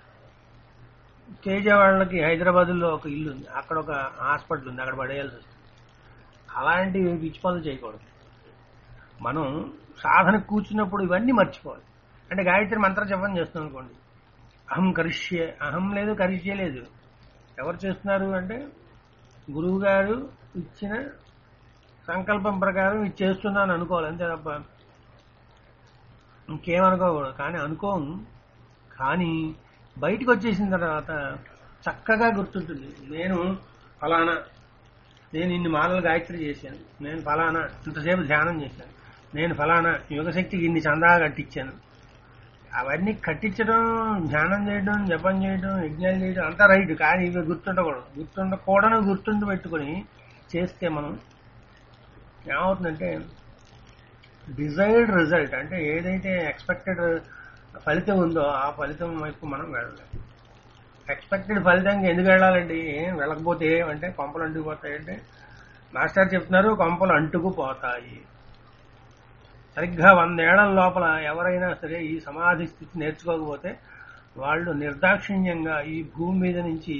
తేజ వాళ్ళకి హైదరాబాద్లో ఒక ఇల్లు ఉంది, అక్కడ ఒక హాస్పిటల్ ఉంది, అక్కడ పడేయాల్సి వస్తుంది. అలాంటి పిచ్చి పనులు చేయకూడదు. మనం సాధనకు కూర్చున్నప్పుడు ఇవన్నీ మర్చిపోవాలి. అంటే గాయత్రి మంత్ర జపం చేస్తున్నాం అనుకోండి, అహం కరిష్యే, అహం లేదు కరిష్యే లేదు. ఎవరు చేస్తున్నారు అంటే గురువు గారు ఇచ్చిన సంకల్పం ప్రకారం ఇది చేస్తున్నాను అనుకోవాలి, అంతే తప్ప ఇంకేమనుకోకూడదు. కానీ అనుకోము. కానీ బయటకు వచ్చేసిన తర్వాత చక్కగా గుర్తుంటుంది. నేను ఫలానా, నేను ఇన్ని మాలలు గాయత్రి చేశాను, నేను ఫలానా ఇంతసేపు ధ్యానం చేశాను, నేను ఫలానా యుగశక్తికి ఇన్ని చందాలు కట్టించాను. అవన్నీ కట్టించడం, ధ్యానం చేయడం, జపం చేయడం, యజ్ఞాలు చేయడం అంతా రైట్. కానీ ఇవి గుర్తుండకూడదు. గుర్తుండి పెట్టుకుని చేస్తే మనం ఏమవుతుందంటే డిజైర్డ్ రిజల్ట్, అంటే ఏదైతే ఎక్స్పెక్టెడ్ ఫలితం ఉందో ఆ ఫలితం వైపు మనం వెళ్ళలేం. ఎక్స్పెక్టెడ్ ఫలితంగా ఎందుకు వెళ్ళాలండి? ఏం వెళ్ళకపోతే ఏమంటే కొంపలు అంటుకుపోతాయంటే మాస్టర్ చెప్తున్నారు, కొంపలు అంటుకుపోతాయి. సరిగ్గా 100 ఏళ్ల లోపల ఎవరైనా సరే ఈ సమాధి స్థితి నేర్చుకోకపోతే వాళ్ళు నిర్దాక్షిణ్యంగా ఈ భూమి మీద నుంచి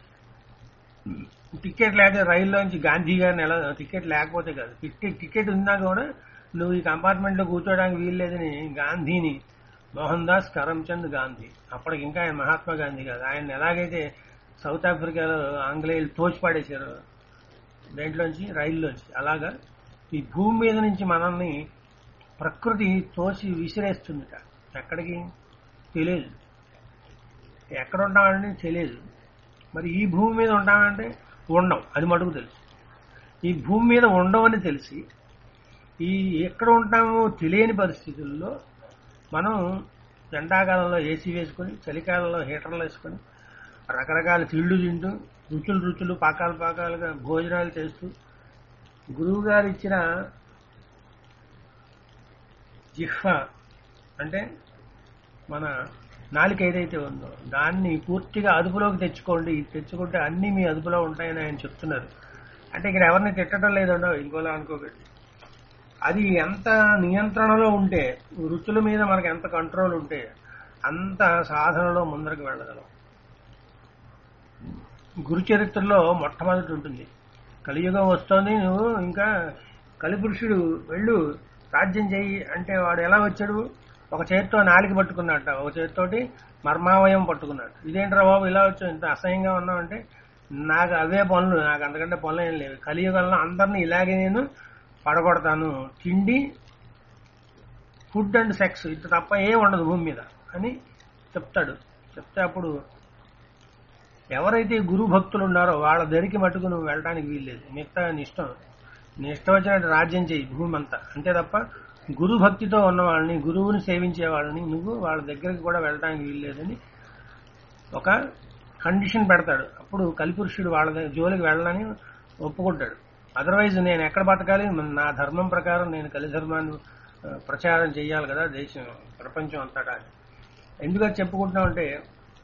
టికెట్ లేక రైల్లోంచి గాంధీ గారిని ఎలా, టికెట్ లేకపోతే కాదు, టికెట్ ఉన్నా కూడా నువ్వు ఈ కంపార్ట్మెంట్ లో కూర్చోడానికి వీల్లేదని గాంధీని, మోహన్ దాస్ కరమ్చంద్ గాంధీ, అప్పటికి ఇంకా ఆయన మహాత్మా గాంధీ కాదు, ఆయన ఎలాగైతే సౌత్ ఆఫ్రికాలో ఆంగ్లేయులు తోచిపాడేశారు దేంట్లోంచి, రైల్లోంచి, అలాగా ఈ భూమి మీద నుంచి మనల్ని ప్రకృతి తోసి విసిరేస్తుందిట. ఎక్కడికి తెలియదు, ఎక్కడ ఉంటామని తెలియదు. మరి ఈ భూమి మీద ఉంటామంటే ఉండం, అది మటుకు తెలుసు. ఈ భూమి మీద ఉండవని తెలిసి ఈ ఎక్కడ ఉంటామో తెలియని పరిస్థితుల్లో మనం ఎండాకాలంలో ఏసీ వేసుకొని, చలికాలంలో హీటర్లు వేసుకొని, రకరకాల తిళ్ళు తింటూ, రుచులు పాకాలుగా భోజనాలు చేస్తూ, గురువు గారు ఇచ్చిన జిహ్వ అంటే మన నాలుక ఏదైతే ఉందో దాన్ని పూర్తిగా అదుపులోకి తెచ్చుకుంటే అన్ని మీ అదుపులో ఉంటాయని ఆయన చెప్తున్నారు. అంటే ఇక్కడ ఎవరిని తిట్టడం లేదండో, ఇంకోలా అనుకోకండి. అది ఎంత నియంత్రణలో ఉంటే, రుచుల మీద మనకు ఎంత కంట్రోల్ ఉంటే అంత సాధనలో ముందరకు వెళ్ళగలం. గురు చరిత్రలో మొట్టమొదటి ఉంటుంది, కలియుగం వస్తోంది, నువ్వు ఇంకా కలిపురుషుడు వెళ్ళు రాజ్యం చెయ్యి అంటే వాడు ఎలా వచ్చాడు? ఒక చేతితో నాలిక పట్టుకున్నట్ట, ఒక చేతితోటి మర్మావయం పట్టుకున్నాడు. ఇదేంట్రా బాబు ఇలా వచ్చావు, ఇంత అసహ్యంగా ఉన్నావంటే నాకు అవే పనులు, నాకు అంతకంటే పనులు ఏం లేవు, కలియుగంలో అందరినీ ఇలాగే నేను పడగొడతాను, తిండి, ఫుడ్ అండ్ సెక్స్ ఇది తప్ప ఏం ఉండదు భూమి మీద అని చెప్తాడు. చెప్తే అప్పుడు ఎవరైతే గురు భక్తులు ఉన్నారో వాళ్ళ దగ్గరికి మట్టుకు నువ్వు వెళ్ళడానికి వీల్లేదు, మిగతా నీ ఇష్టం వచ్చినట్టు రాజ్యం చేయి భూమి అంతా, అంతే తప్ప గురు భక్తితో ఉన్న వాళ్ళని, గురువుని సేవించే వాళ్ళని నువ్వు వాళ్ళ దగ్గరికి కూడా వెళ్ళడానికి వీల్లేదని ఒక కండిషన్ పెడతాడు. అప్పుడు కలిపురుషుడు వాళ్ళ జోలికి వెళ్ళని ఒప్పుకుంటాడు. అదర్వైజ్ నేను ఎక్కడ బతకాలి, నా ధర్మం ప్రకారం నేను కలి ధర్మాన్ని ప్రచారం చేయాలి కదా దేశం, ప్రపంచం అంతటా. ఎందుకని చెప్పుకుంటున్నామంటే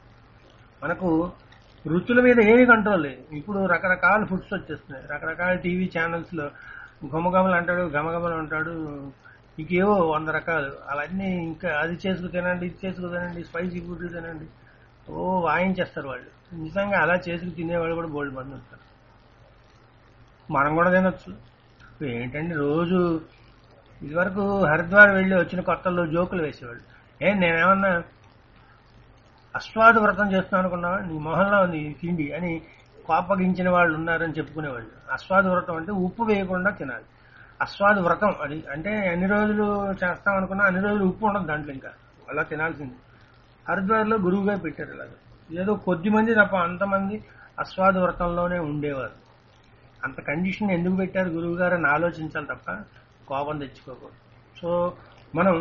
మనకు రుచుల మీద ఏమీ కంట్రోల్ లేదు. ఇప్పుడు రకరకాల ఫుడ్స్ వచ్చేస్తున్నాయి, రకరకాల టీవీ ఛానల్స్ లో గుమగమలు అంటాడు, గమగమలు అంటాడు, ఇంకేవో 100 రకాలు అలాన్నీ. ఇంకా అది చేసుకు తినండి, ఇది చేసుకు తినండి, స్పైసీ ఫుడ్ తినండి, వాయించేస్తారు వాళ్ళు. నిజంగా అలా చేసుకు తినేవాళ్ళు కూడా బోల్డ్ మంది ఉంటారు. మనం కూడా తినొచ్చు. ఏంటండి రోజు ఇదివరకు హరిద్వార్ వెళ్ళి వచ్చిన కొత్తల్లో జోకులు వేసేవాళ్ళు. నేనేమన్నా అశ్వాద వ్రతం చేస్తున్నాను అనుకున్నావా, నీ మొహంలో నీ తిండి అని కోపగించిన వాళ్ళు ఉన్నారని చెప్పుకునేవాళ్ళు. అశ్వాద వ్రతం అంటే ఉప్పు వేయకుండా తినాలి. అశ్వాద వ్రతం అది అంటే ఎన్ని రోజులు చేస్తాం అనుకున్నా అన్ని రోజులు ఉప్పు ఉండదు దాంట్లో, ఇంకా అలా తినాల్సింది. హరిద్వార్లో గురువుగా పెట్టారు ఇలాగ. ఏదో కొద్ది మంది తప్ప అంతమంది అశ్వాద వ్రతంలోనే ఉండేవారు. అంత కండిషన్ ఎందుకు పెట్టారు గురువు గారు అని ఆలోచించాలి తప్ప కోపం తెచ్చుకోకూడదు. సో మనం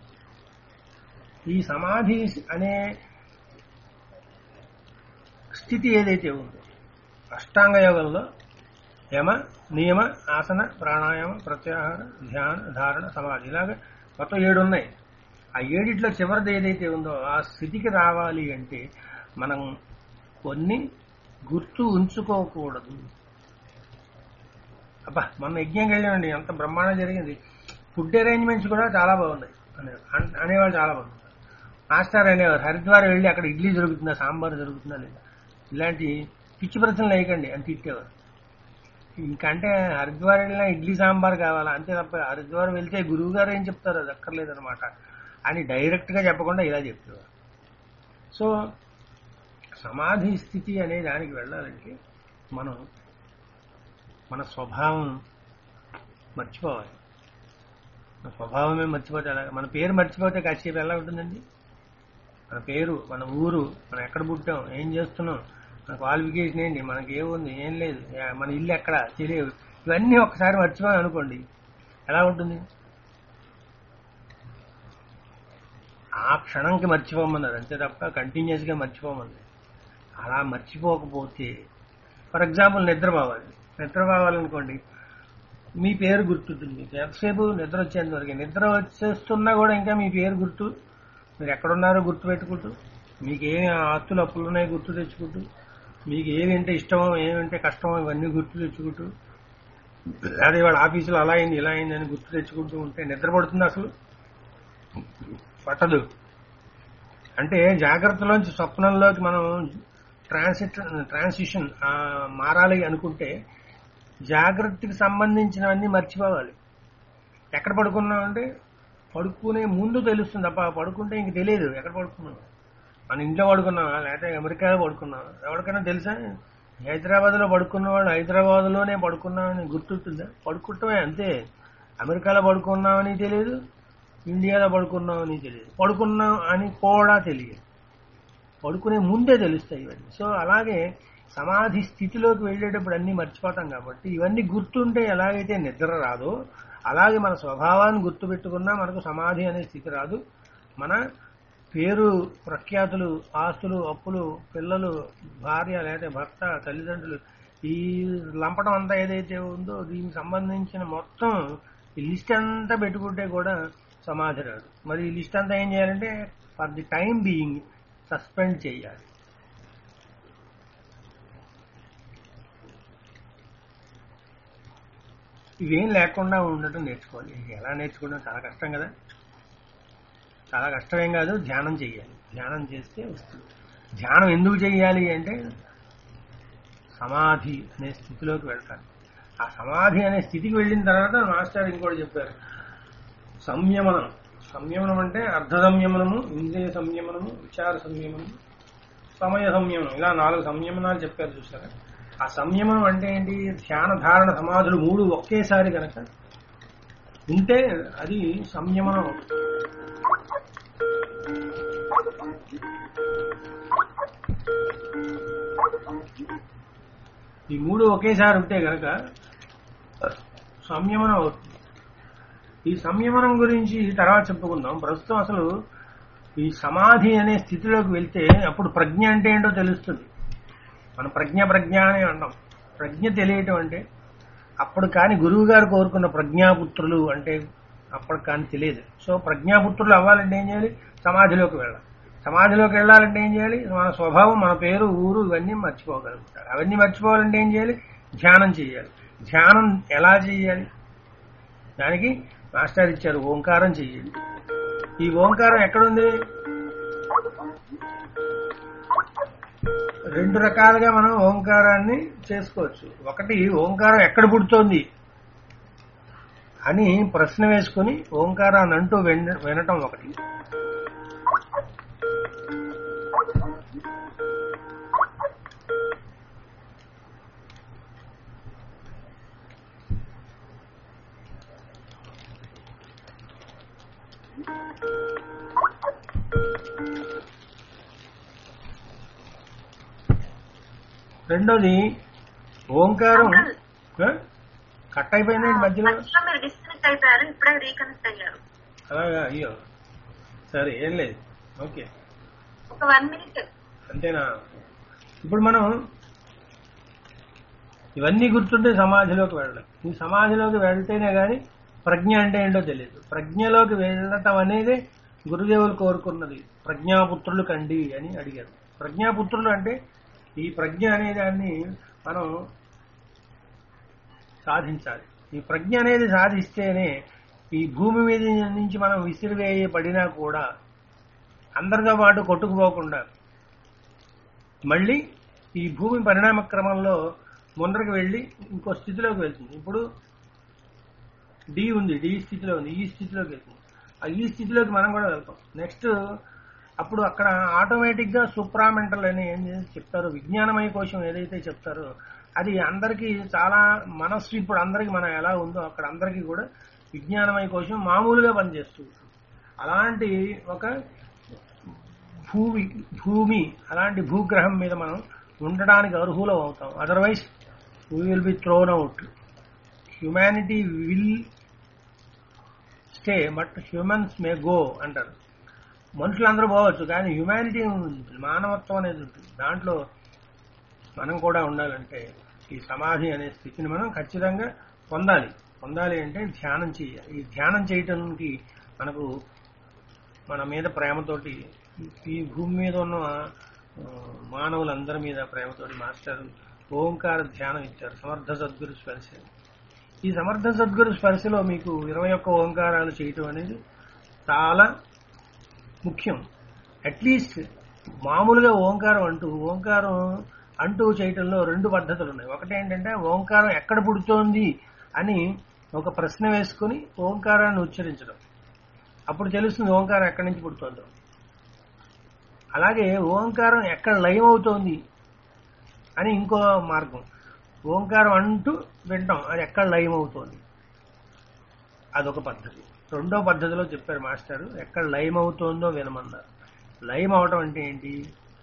ఈ సమాధి అనే స్థితి ఏదైతే ఉందో అష్టాంగ యోగంలో యమ, నియమ, ఆసన, ప్రాణాయామ, ప్రత్యాహార, ధ్యాన, ధారణ, సమాధి ఇలాగ మొత్తం 7 ఉన్నాయి. ఆ 7 చివరిది ఏదైతే ఉందో ఆ స్థితికి రావాలి అంటే మనం కొన్ని గుర్తు ఉంచుకోకూడదు. అబ్బా మొన్న యజ్ఞంకి వెళ్ళామండి, ఎంత బ్రహ్మాండం జరిగింది, ఫుడ్ అరేంజ్మెంట్స్ కూడా చాలా బాగున్నాయి అనేవాళ్ళు చాలా బాగుంది. మాస్టర్ అనేవారు హరిద్వార్ వెళ్ళి అక్కడ ఇడ్లీ దొరుకుతుందా, సాంబార్ దొరుకుతుందా లేదా, ఇలాంటి పిచ్చి ప్రశ్నలు వేయకండి అని తిట్టేవారు. ఇంకంటే హరిద్వార్ వెళ్ళినా ఇడ్లీ సాంబార్ కావాలా అంతే తప్ప హరిద్వార్ వెళ్తే గురువు గారు ఏం చెప్తారు అది అక్కర్లేదనమాట అని డైరెక్ట్ గా చెప్పకుండా ఇలా చెప్పేవారు. సో సమాధి స్థితి అనే దానికి వెళ్ళాలంటే మనం మన స్వభావం మర్చిపోవాలి. మన స్వభావమే మర్చిపోతే అలాగే మన పేరు మర్చిపోతే కాసేపు ఎలా ఉంటుందండి? మన పేరు, మన ఊరు, మనం ఎక్కడ పుట్టాం, ఏం చేస్తున్నాం, మన క్వాలిఫికేషన్ ఏంటి, మనకి ఏముంది, ఏం లేదు, మన ఇల్లు ఎక్కడ తెలియదు, ఇవన్నీ ఒకసారి మర్చిపోయి అనుకోండి ఎలా ఉంటుంది? ఆ క్షణంకి మర్చిపోమన్నారు అంతే తప్ప కంటిన్యూస్ గా మర్చిపోమన్నారు. అలా మర్చిపోకపోతే ఫర్ ఎగ్జాంపుల్ నిద్రపోవాలనుకోండి, మీ పేరు గుర్తుంటుంది. ఎంతసేపు నిద్ర వచ్చేంత వరకు, నిద్ర వచ్చేస్తున్నా కూడా ఇంకా మీ పేరు గుర్తు, మీరు ఎక్కడున్నారో గుర్తు పెట్టుకుంటూ, మీకు ఏ ఆస్తులు అప్పులు ఉన్నాయో గుర్తు తెచ్చుకుంటూ, మీకు ఏమింటే ఇష్టమో ఏమింటే కష్టమో ఇవన్నీ గుర్తు తెచ్చుకుంటూ, అదే వాళ్ళ ఆఫీసులో అలా అయింది ఇలా అయింది అని గుర్తు తెచ్చుకుంటూ ఉంటే నిద్ర పడుతుంది? అసలు పట్టదు. అంటే జాగ్రత్తలోంచి స్వప్నంలోకి మనం ట్రాన్సిషన్ మారాలి అనుకుంటే జాగ్రత్తకి సంబంధించినవన్నీ మర్చిపోవాలి. ఎక్కడ పడుకున్నాం అంటే పడుకునే ముందు తెలుస్తుంది తప్ప పడుకుంటే ఇంక తెలియదు ఎక్కడ పడుకున్నాం. మన ఇంట్లో పడుకున్నావా లేకపోతే అమెరికాలో పడుకున్నావా ఎవరికైనా తెలుసా? హైదరాబాద్ లో పడుకున్న వాళ్ళు హైదరాబాద్ లోనే పడుకున్నామని గుర్తుంటుందా? పడుకుంటామే అంతే. అమెరికాలో పడుకున్నామని తెలియదు, ఇండియాలో పడుకున్నామని తెలియదు, పడుకున్నాం అని కూడా తెలియదు. పడుకునే ముందే తెలుస్తాయి ఇవన్నీ. సో అలాగే సమాధి స్థితిలోకి వెళ్ళేటప్పుడు అన్ని మర్చిపోతాం కాబట్టి ఇవన్నీ గుర్తుంటే ఎలాగైతే నిద్ర రాదో అలాగే మన స్వభావాన్ని గుర్తుపెట్టుకున్నా మనకు సమాధి అనే స్థితి రాదు. మన పేరు, ప్రఖ్యాతులు, ఆస్తులు, అప్పులు, పిల్లలు, భార్య లేదా భర్త, తల్లిదండ్రులు, ఈ లంపటం అంతా ఏదైతే ఉందో దీనికి సంబంధించిన మొత్తం ఈ లిస్ట్ అంతా పెట్టుకుంటే కూడా సమాధి రాదు. మరి ఈ లిస్ట్ అంతా ఏం చేయాలంటే for the time being suspend చేయాలి. ఇవేం లేకుండా ఉండటం నేర్చుకోవాలి. ఎలా నేర్చుకోవడం చాలా కష్టం కదా. చాలా కష్టమేం కాదు, ధ్యానం చేయాలి. ధ్యానం చేస్తే వస్తుంది. ధ్యానం ఎందుకు చేయాలి అంటే సమాధి అనే స్థితిలోకి వెళ్తాను. ఆ సమాధి అనే స్థితికి వెళ్ళిన తర్వాత మాస్టర్ ఇంకోటి చెప్పారు, సంయమనం. సంయమనం అంటే అర్ధ సంయమనము, ఇంద్రియ సంయమనము, విచార సంయమనము, సమయ సంయమనం, ఇలా 4 సంయమనాలు చెప్పారు చూసారా. ఆ సంయమనం అంటే ఏంటి? ధ్యాన, ధారణ, సమాధులు 3 ఒకేసారి కనుక ఉంటే అది సంయమనం. ఈ 3 ఒకేసారి ఉంటే కనుక సంయమనం అవుతుంది. ఈ సంయమనం గురించి తర్వాత చెప్పుకుందాం. ప్రస్తుతం అసలు ఈ సమాధి అనే స్థితిలోకి వెళ్తే అప్పుడు ప్రజ్ఞ అంటే ఏంటో తెలుస్తుంది. మనం ప్రజ్ఞ అని అంటాం. ప్రజ్ఞ తెలియటం అంటే అప్పుడు కానీ గురువు గారు కోరుకున్న ప్రజ్ఞాపుత్రులు అంటే అప్పుడు కానీ తెలియదు. సో ప్రజ్ఞాపుత్రులు అవ్వాలంటే ఏం చేయాలి? సమాధిలోకి వెళ్ళాలి. సమాధిలోకి వెళ్ళాలంటే ఏం చేయాలి? మన స్వభావం, మన పేరు, ఊరు ఇవన్నీ మర్చిపోగలుగుతారు. అవన్నీ మర్చిపోవాలంటే ఏం చేయాలి? ధ్యానం చేయాలి. ధ్యానం ఎలా చేయాలి? దానికి మాస్టర్ ఇచ్చారు, ఓంకారం చెయ్యాలి. ఈ ఓంకారం ఎక్కడుంది? రెండు రకాలుగా మనం ఓంకారాన్ని చేసుకోవచ్చు. ఒకటి, ఓంకారం ఎక్కడ పుడుతోంది అని ప్రశ్న వేసుకుని ఓంకారాన్ని అంటూ వినటం ఒకటి. రెండోది, ఓంకారం కట్ అయిపోయింది మధ్యలో. అలాగా? అయ్యో, సరే, ఏం లేదు, ఓకే, అంతేనా? ఇప్పుడు మనం ఇవన్నీ గుర్తుంటే సమాధిలోకి వెళ్ళడం. ఈ సమాధిలోకి వెళ్తేనే గాని ప్రజ్ఞ అంటే ఏంటో తెలియదు. ప్రజ్ఞలోకి వెళ్ళటం అనేది గురుదేవులు కోరుకున్నది. ప్రజ్ఞాపుత్రులు కండి అని అడిగారు. ప్రజ్ఞాపుత్రులు అంటే ఈ ప్రజ్ఞ అనే దాన్ని మనం సాధించాలి. ఈ ప్రజ్ఞ అనేది సాధిస్తేనే ఈ భూమి మీద నుంచి మనం విసిరివేయబడినా కూడా అందరితో పాటు కొట్టుకుపోకుండా మళ్ళీ ఈ భూమి పరిణామ క్రమంలో ముందరికి వెళ్ళి ఇంకో స్థితిలోకి వెళ్తుంది. ఇప్పుడు డి ఉంది, డి స్థితిలో ఉంది, ఈ స్థితిలోకి వెళ్తుంది. ఆ ఈ స్థితిలోకి మనం కూడా వెళ్తాం. నెక్స్ట్ అప్పుడు అక్కడ ఆటోమేటిక్ గా సూప్రామెంటల్ అని ఏం చెప్తారు, విజ్ఞానమయ కోశం ఏదైతే చెప్తారో అది అందరికీ చాలా మనస్సు ఇప్పుడు అందరికి మనం ఎలా ఉందో అక్కడ అందరికీ కూడా విజ్ఞానమయ కోశం మామూలుగా పనిచేస్తూ ఉంటుంది. అలాంటి ఒక భూమి అలాంటి భూగ్రహం మీద మనం ఉండడానికి అర్హులం అవుతాం. Otherwise we will be thrown out. Humanity will stay but humans may go అంటారు. మనుషులందరూ పోవచ్చు కానీ హ్యుమానిటీ ఉంటుంది, మానవత్వం అనేది ఉంటుంది. దాంట్లో మనం కూడా ఉండాలంటే ఈ సమాధి అనే స్థితిని మనం ఖచ్చితంగా పొందాలి అంటే ధ్యానం చేయాలి. ఈ ధ్యానం చేయటానికి మనకు మన మీద ప్రేమతోటి, ఈ భూమి మీద ఉన్న మానవులందరి మీద ప్రేమతోటి మాస్టర్ ఓంకార ధ్యానం ఇచ్చారు, సమర్థ సద్గురు స్పర్శ. ఈ సమర్థ సద్గురు స్పర్శలో మీకు 21 ఓంకారాలు చేయటం అనేది చాలా ముఖ్యం. అట్లీస్ట్ మామూలుగా ఓంకారం అంటూ చేయటంలో 2 పద్ధతులు ఉన్నాయి. ఒకటి ఏంటంటే ఓంకారం ఎక్కడ పుడుతోంది అని ఒక ప్రశ్న వేసుకుని ఓంకారాన్ని ఉచ్చరించడం. అప్పుడు తెలుస్తుంది ఓంకారం ఎక్కడి నుంచి పుడుతోందో. అలాగే ఓంకారం ఎక్కడ లయం అవుతోంది అని ఇంకో మార్గం. ఓంకారం అంటూ వింటాం, అది ఎక్కడ లయం అవుతోంది, అదొక పద్ధతి. రెండో పద్ధతిలో చెప్పారు మాస్టర్, ఎక్కడ లయం అవుతోందో వినమన్నారు. లయం అవటం అంటే ఏంటి?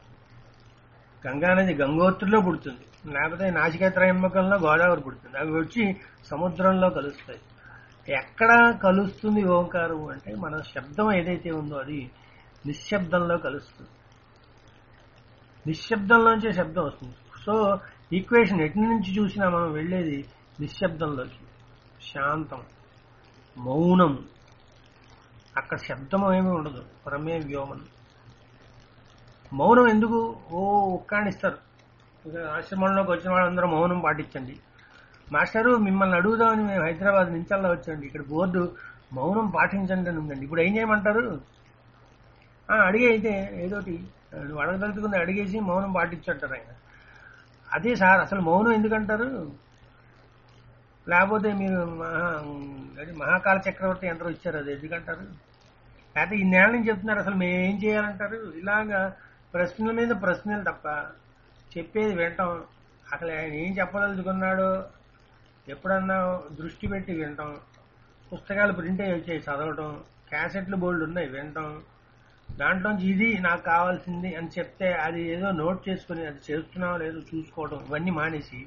గంగానది గంగోత్రిలో పుడుతుంది, లేకపోతే నాసికాత్రయంబకంలో గోదావరి పుడుతుంది. అవి వచ్చి సముద్రంలో కలుస్తాయి. ఎక్కడ కలుస్తుంది ఓంకారం అంటే మన శబ్దం ఏదైతే ఉందో అది నిశ్శబ్దంలో కలుస్తుంది. నిశ్శబ్దంలోంచే శబ్దం వస్తుంది. సో ఈక్వేషన్ ఎటు నుంచి చూసినా మనం వెళ్ళేది నిశ్శబ్దంలోకి. శాంతం, మౌనం, అక్కడ శబ్దం ఏమీ ఉండదు. పరమే వ్యోమం. మౌనం ఎందుకు ఉక్కాణిస్తారు. ఆశ్రమంలోకి వచ్చిన వాళ్ళందరూ మౌనం పాటించండి. మాస్టరు మిమ్మల్ని అడుగుదామని మేము హైదరాబాద్ నుంచి అలా వచ్చండి, ఇక్కడ బోర్డు మౌనం పాటించండి అని ఉందండి, ఇప్పుడు ఏం చేయమంటారు? అడిగే అయితే ఏదోటి నువ్వు అడగదలుచుకుంది అడిగేసి మౌనం పాటించంటారు ఆయన. అదే సార్ అసలు మౌనం ఎందుకంటారు? లేకపోతే మీరు మహాకాల చక్రవర్తి ఎంటర్ ఇచ్చారు, అది ఎందుకంటారు? లేకపోతే ఇన్నేళ్ళ నుంచి చెప్తున్నారు, అసలు మేము ఏం చేయాలంటారు? ఇలాగా ప్రశ్నల మీద ప్రశ్నలు తప్ప చెప్పేది వింటాం. అసలు ఆయన ఏం చెప్పదలుచుకున్నాడో ఎప్పుడన్నా దృష్టి పెట్టి వింటాం. పుస్తకాలు ప్రింట్ అయ్యి వచ్చాయి చదవటం, క్యాసెట్లు బోల్డ్ ఉన్నాయి వింటాం. దాంట్లోంచి ఇది నాకు కావాల్సింది అని చెప్తే అది ఏదో నోట్ చేసుకుని అది చేస్తున్నావో లేదో చూసుకోవడం, ఇవన్నీ మానేసి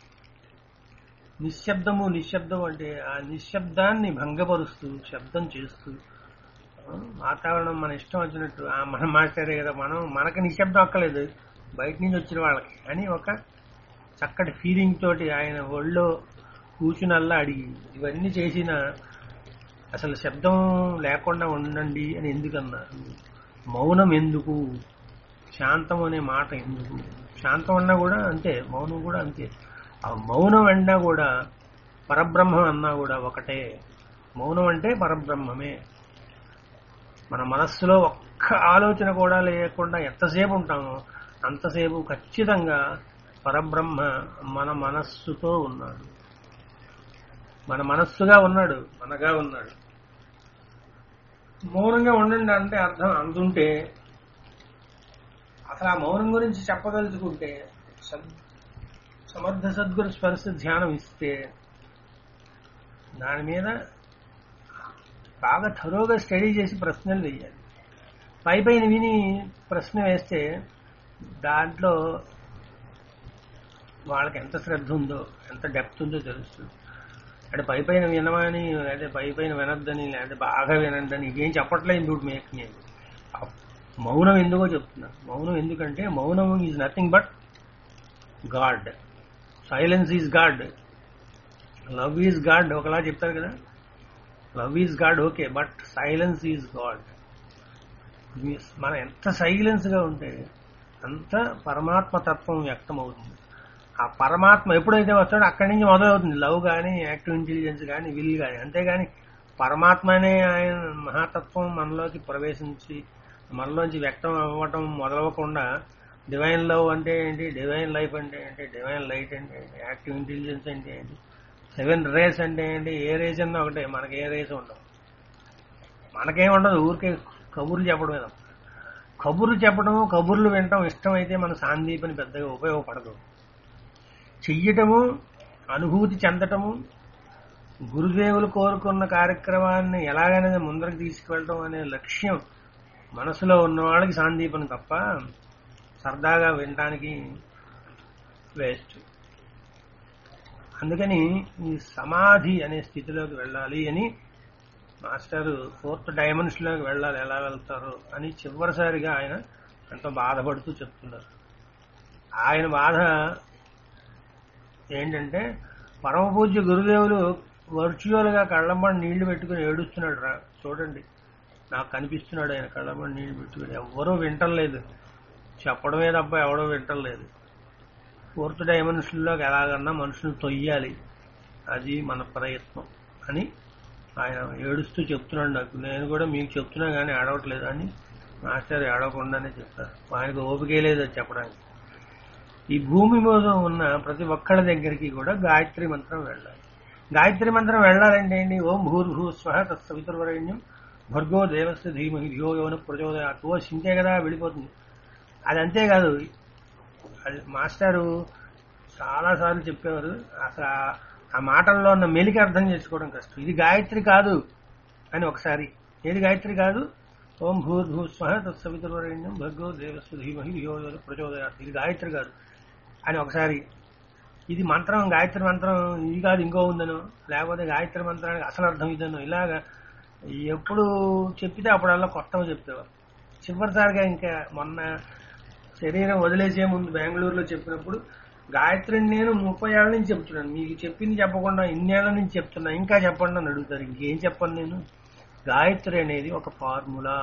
నిశ్శబ్దం అంటే ఆ నిశ్శబ్దాన్ని భంగపరుస్తూ శబ్దం చేస్తూ వాతావరణం మన ఇష్టం వచ్చినట్టు మనం మాట్లాడే కదా, మనకు నిశ్శబ్దం అక్కలేదు బయట నుంచి వచ్చిన వాళ్ళకి అని ఒక చక్కటి ఫీలింగ్ తోటి ఆయన ఒళ్ళో కూర్చునల్లా అడిగి ఇవన్నీ చేసిన అసలు శబ్దం లేకుండా ఉండండి అని ఎందుకన్నారు? మౌనం ఎందుకు, శాంతం అనే మాట ఎందుకు, శాంతం అన్నా కూడా అంతే, మౌనం కూడా అంతే. ఆ మౌనం అన్నా కూడా పరబ్రహ్మం అన్నా కూడా ఒకటే. మౌనం అంటే పరబ్రహ్మమే. మన మనస్సులో ఒక్క ఆలోచన కూడా లేకుండా ఎంతసేపు ఉంటామో అంతసేపు ఖచ్చితంగా పరబ్రహ్మ మన మనస్సుతో ఉన్నాడు, మన మనస్సుగా ఉన్నాడు, మనగా ఉన్నాడు. మౌనంగా ఉండండి అంటే అర్థం అందుంటే, అసలు ఆ మౌనం గురించి చెప్పదలుచుకుంటే సమర్థ సద్గురు స్పర్శ ధ్యానం ఇస్తే దాని మీద బాగా థరోగా స్టడీ చేసి ప్రశ్నలు వేయాలి. పైన విని ప్రశ్న వేస్తే దాంట్లో వాళ్ళకి ఎంత శ్రద్ధ ఉందో, ఎంత డెప్త్ ఉందో తెలుస్తుంది. అంటే పైన వినమని, లేదా పైన వినొద్దని, లేదా బాగా వినండి ఇదేం చెప్పట్లేదు. డూట్ మేక్ నేను మౌనం ఎందుకో చెప్తున్నా. మౌనం ఎందుకంటే మౌనం is nothing but God. Silence is God, love is God. ఒకలా చెప్తారు కదా, love is God okay, but silence is God. మనం ఎంత సైలెన్స్ గా ఉంటే అంత పరమాత్మ తత్వం వ్యక్తం అవుతుంది. ఆ పరమాత్మ ఎప్పుడైతే వస్తాడో అక్కడి నుంచి మొదలవుతుంది లవ్ కానీ, యాక్టివ్ ఇంటెలిజెన్స్ కానీ, విల్ కానీ. అంతేగాని పరమాత్మ అనే ఆయన మహాతత్వం మనలోకి ప్రవేశించి మనలోంచి వ్యక్తం అవ్వటం మొదలవ్వకుండా డివైన్ లవ్ అంటే ఏంటి, డివైన్ లైఫ్ అంటే ఏంటి, డివైన్ లైట్ అంటే ఏంటి, యాక్టివ్ ఇంటెలిజెన్స్ అంటే ఏంటి, 7 రేస్ అంటే ఏంటి, ఏ రేస్ అన్నా ఒకటే. మనకి ఏ రేస్ ఉండవు, మనకేముండదు, ఊరికే కబుర్లు చెప్పడమే. కబుర్లు చెప్పడం, కబుర్లు వినటం ఇష్టమైతే మన సాందీపని పెద్దగా ఉపయోగపడదు. చెయ్యటము, అనుభూతి చెందటము, గురుదేవులు కోరుకున్న కార్యక్రమాన్ని ఎలాగైనా ముందరకు తీసుకువెళ్ళటం అనే లక్ష్యం మనసులో ఉన్న వాళ్ళకి సాందీపని తప్ప సరదాగా వినటానికి వేస్ట్. అందుకని ఈ సమాధి అనే స్థితిలోకి వెళ్ళాలి అని మాస్టర్ 4th డైమెన్షన్లోకి వెళ్ళాలి. ఎలా వెళ్తారు అని చివరిసారిగా ఆయన ఎంతో బాధపడుతూ చెప్తున్నారు. ఆయన బాధ ఏంటంటే, పరమ పూజ్య గురుదేవులు వర్చువల్ గా కళ్ళమ్మడి నీళ్లు పెట్టుకుని ఏడుస్తున్నాడు రా, చూడండి నాకు కనిపిస్తున్నాడు ఆయన కళ్ళమ్మడి నీళ్లు పెట్టుకుని. ఎవ్వరూ వింటలేదు, చెప్పడమే తప్ప ఎవడో వింటలేదు. 4th డైమెన్షన్లోకి ఎలాగన్నా మనుషులు తొయ్యాలి, అది మన ప్రయత్నం అని ఆయన ఏడుస్తూ చెప్తున్నాడు. నాకు నేను కూడా మీకు చెప్తున్నా కానీ ఏడవట్లేదు అని మాస్టర్ ఏడవకుండానే చెప్తారు. ఆయనకు ఓపికే లేదు అది చెప్పడానికి. ఈ భూమి మీద ఉన్న ప్రతి ఒక్కళ్ళ దగ్గరికి కూడా గాయత్రి మంత్రం వెళ్ళాలి. గాయత్రి మంత్రం వెళ్ళాలంటే ఏంటి, ఓం భూర్భువ స్వః తత్సవితుర్వరేణ్యం భర్గో దేవస్య ధీమహి ధియో యో నః ప్రచోదయాత్. ఓ సింతే కదా వెళ్ళిపోతుంది. అది అంతేకాదు, అది మాస్టారు చాలాసార్లు చెప్పేవారు. అసలు ఆ మాటల్లో ఉన్న మెలికి అర్థం చేసుకోవడం కష్టం. ఇది గాయత్రి కాదు అని ఒకసారి, ఏది గాయత్రి కాదు, ఓం భూర్భువ స్వః తత్సవితుర్వరేణ్యం భర్గో దేవస్య ధీమహి ధియో యో నః ప్రచోదయాత్, ఇది గాయత్రి కాదు అని ఒకసారి. ఇది మంత్రం, గాయత్రి మంత్రం ఇది కాదు ఇంకో ఉందనో, లేకపోతే గాయత్రి మంత్రానికి అసలు అర్థం ఇదనో, ఇలాగా ఎప్పుడు చెప్పితే అప్పుడల్లా కొత్తగా చెప్తేవారు. చివరిసారిగా ఇంకా మొన్న శరీరం వదిలేసే ముందు బెంగళూరులో చెప్పినప్పుడు, గాయత్రిని నేను 30 ఏళ్ల నుంచి చెప్తున్నాను, మీకు చెప్పింది చెప్పకుండా ఇన్నేళ్ల నుంచి చెప్తున్నా, ఇంకా చెప్పండి అని అడుగుతారు. ఇంకేం చెప్పను నేను. గాయత్రి అనేది ఒక ఫార్ములా.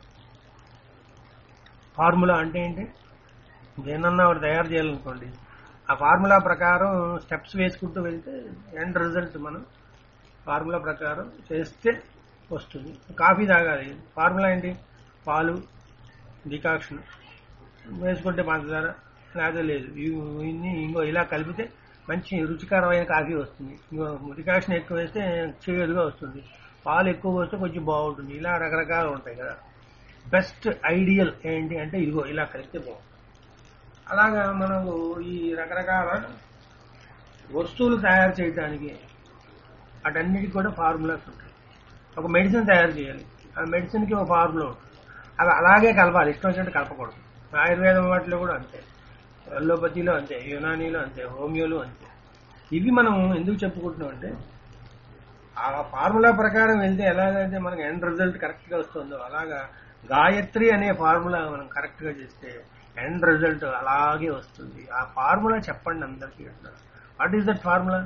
ఫార్ములా అంటే ఏంటి, దేనన్నా ఒకటి తయారు చేయాలనుకోండి, ఆ ఫార్ములా ప్రకారం స్టెప్స్ వేసుకుంటూ వెళ్తే ఎండ్ రిజల్ట్ మనం ఫార్ములా ప్రకారం చేస్తే వస్తుంది. కాఫీ తాగాలి, ఫార్ములా ఏంటి, పాలు డికాక్షన్ వేసుకుంటే పంచదార, లేదా లేదు, ఇన్ని ఇంకో ఇలా కలిపితే మంచి రుచికరమైన కాఫీ వస్తుంది. ఇంకో డికాక్షన్ ఎక్కువ వేస్తే చేదుగా వస్తుంది, పాలు ఎక్కువ పోస్తే కొంచెం బాగుంటుంది. ఇలా రకరకాలు ఉంటాయి కదా. బెస్ట్ ఐడియల్ ఏంటి అంటే ఇదిగో ఇలా కలిపితే బాగుంటుంది. అలాగా మనకు ఈ రకరకాల వస్తువులు తయారు చేయడానికి వాటన్నిటికీ కూడా ఫార్ములాస్ ఉంటాయి. ఒక మెడిసిన్ తయారు చేయాలి, ఆ మెడిసిన్కి ఒక ఫార్ములా ఉంటుంది. అవి అలాగే కలపాలి, ఇష్టం వచ్చినట్టు కలపకూడదు. ఆయుర్వేదం వాటిలో కూడా అంతే, అల్లోపతిలో అంతే, యునానీలో అంతే, హోమియోలో అంతే. ఇవి మనం ఎందుకు చెప్పుకుంటున్నాం అంటే, ఆ ఫార్ములా ప్రకారం వెళ్తే ఎలాగైతే మనకు ఎండ్ రిజల్ట్ కరెక్ట్ గా వస్తుందో, అలాగా గాయత్రి అనే ఫార్ములా మనం కరెక్ట్ గా చేస్తే ఎండ్ రిజల్ట్ అలాగే వస్తుంది. ఆ ఫార్ములా చెప్పండి అందరికీ. What is that formula?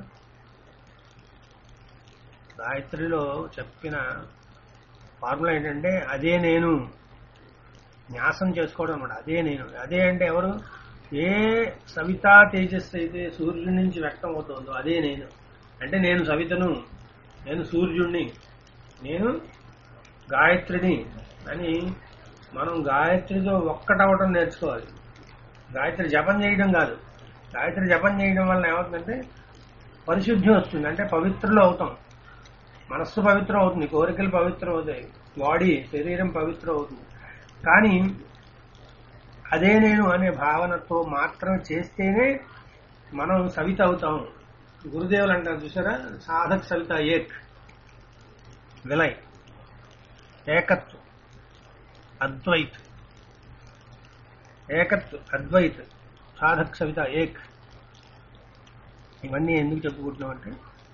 గాయత్రిలో చెప్పిన ఫార్ములా ఏంటంటే, అదే నేను, న్యాసం చేసుకోవడం అన్నమాట. అదే నేను. అదే అంటే ఎవరు? ఏ సవితా తేజస్సు అయితే సూర్యుడి నుంచి వ్యక్తం అవుతుందో అదే నేను. అంటే నేను సవితను, నేను సూర్యుడిని, నేను గాయత్రిని అని మనం గాయత్రితో ఒక్కటవటం నేర్చుకోవాలి. గాయత్రి జపం చేయడం కాదు. గాయత్రి జపం చేయడం వల్ల ఏమవుతుందంటే పరిశుద్ధి వస్తుంది. అంటే పవిత్రులు అవుతాం. మనస్సు పవిత్రం అవుతుంది, కోరికలు పవిత్రం అవుతాయి, బాడీ శరీరం పవిత్రం అవుతుంది. కానీ అదే నేను అనే భావనతో మాత్రం చేస్తేనే మనం సవిత అవుతాం. గురుదేవులు అంటారు చూసారా, సాధక్ సవిత ఏక్, విలయ్, ఏకత్వ, అద్వైత్, ఏకత్వ అద్వైత్, సాధక్ సవిత ఏక్. ఇవన్నీ ఎందుకు చెప్పుకుంటున్నాం అంటే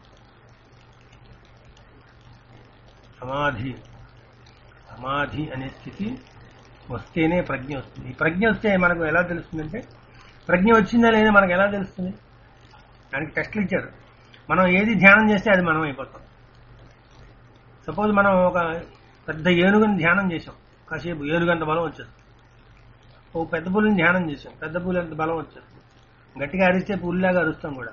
సమాధి, సమాధి అనే స్థితి వస్తేనే ప్రజ్ఞ వస్తుంది. ఈ ప్రజ్ఞ వస్తే మనకు ఎలా తెలుస్తుందంటే, ప్రజ్ఞ వచ్చిందా లేదా మనకు ఎలా తెలుస్తుంది? దానికి టెస్టులు ఇచ్చారు. మనం ఏది ధ్యానం చేస్తే అది మనం అయిపోతాం. సపోజ్ మనం ఒక పెద్ద ఏనుగుని ధ్యానం చేసాం, కాసేపు ఏనుగంత బలం వచ్చేస్తుంది. ఓ పెద్ద పులిని ధ్యానం చేసాం, పెద్ద పులి అంత బలం వచ్చేస్తుంది. గట్టిగా అరిస్తే పులిలాగా అరుస్తాం కూడా.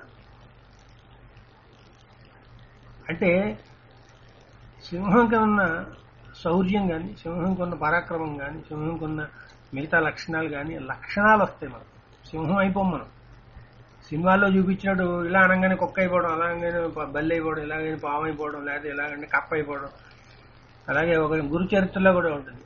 అంటే సింహంకి ఉన్న శౌర్యం కానీ, సింహంకి ఉన్న పరాక్రమం కానీ, సింహంకి ఉన్న మిగతా లక్షణాలు కానీ, లక్షణాలు వస్తాయి మనకు. సింహం అయిపోం మనం. సినిమాల్లో చూపించినట్టు ఇలా అనగానే కుక్క అయిపోవడం, అలా అనగానే బల్లి అయిపోవడం, ఇలాగైనా పాము అయిపోవడం, లేకపోతే ఇలాగంటే కప్ప అయిపోవడం. అలాగే ఒక గురు చరిత్రలో కూడా ఉంటుంది.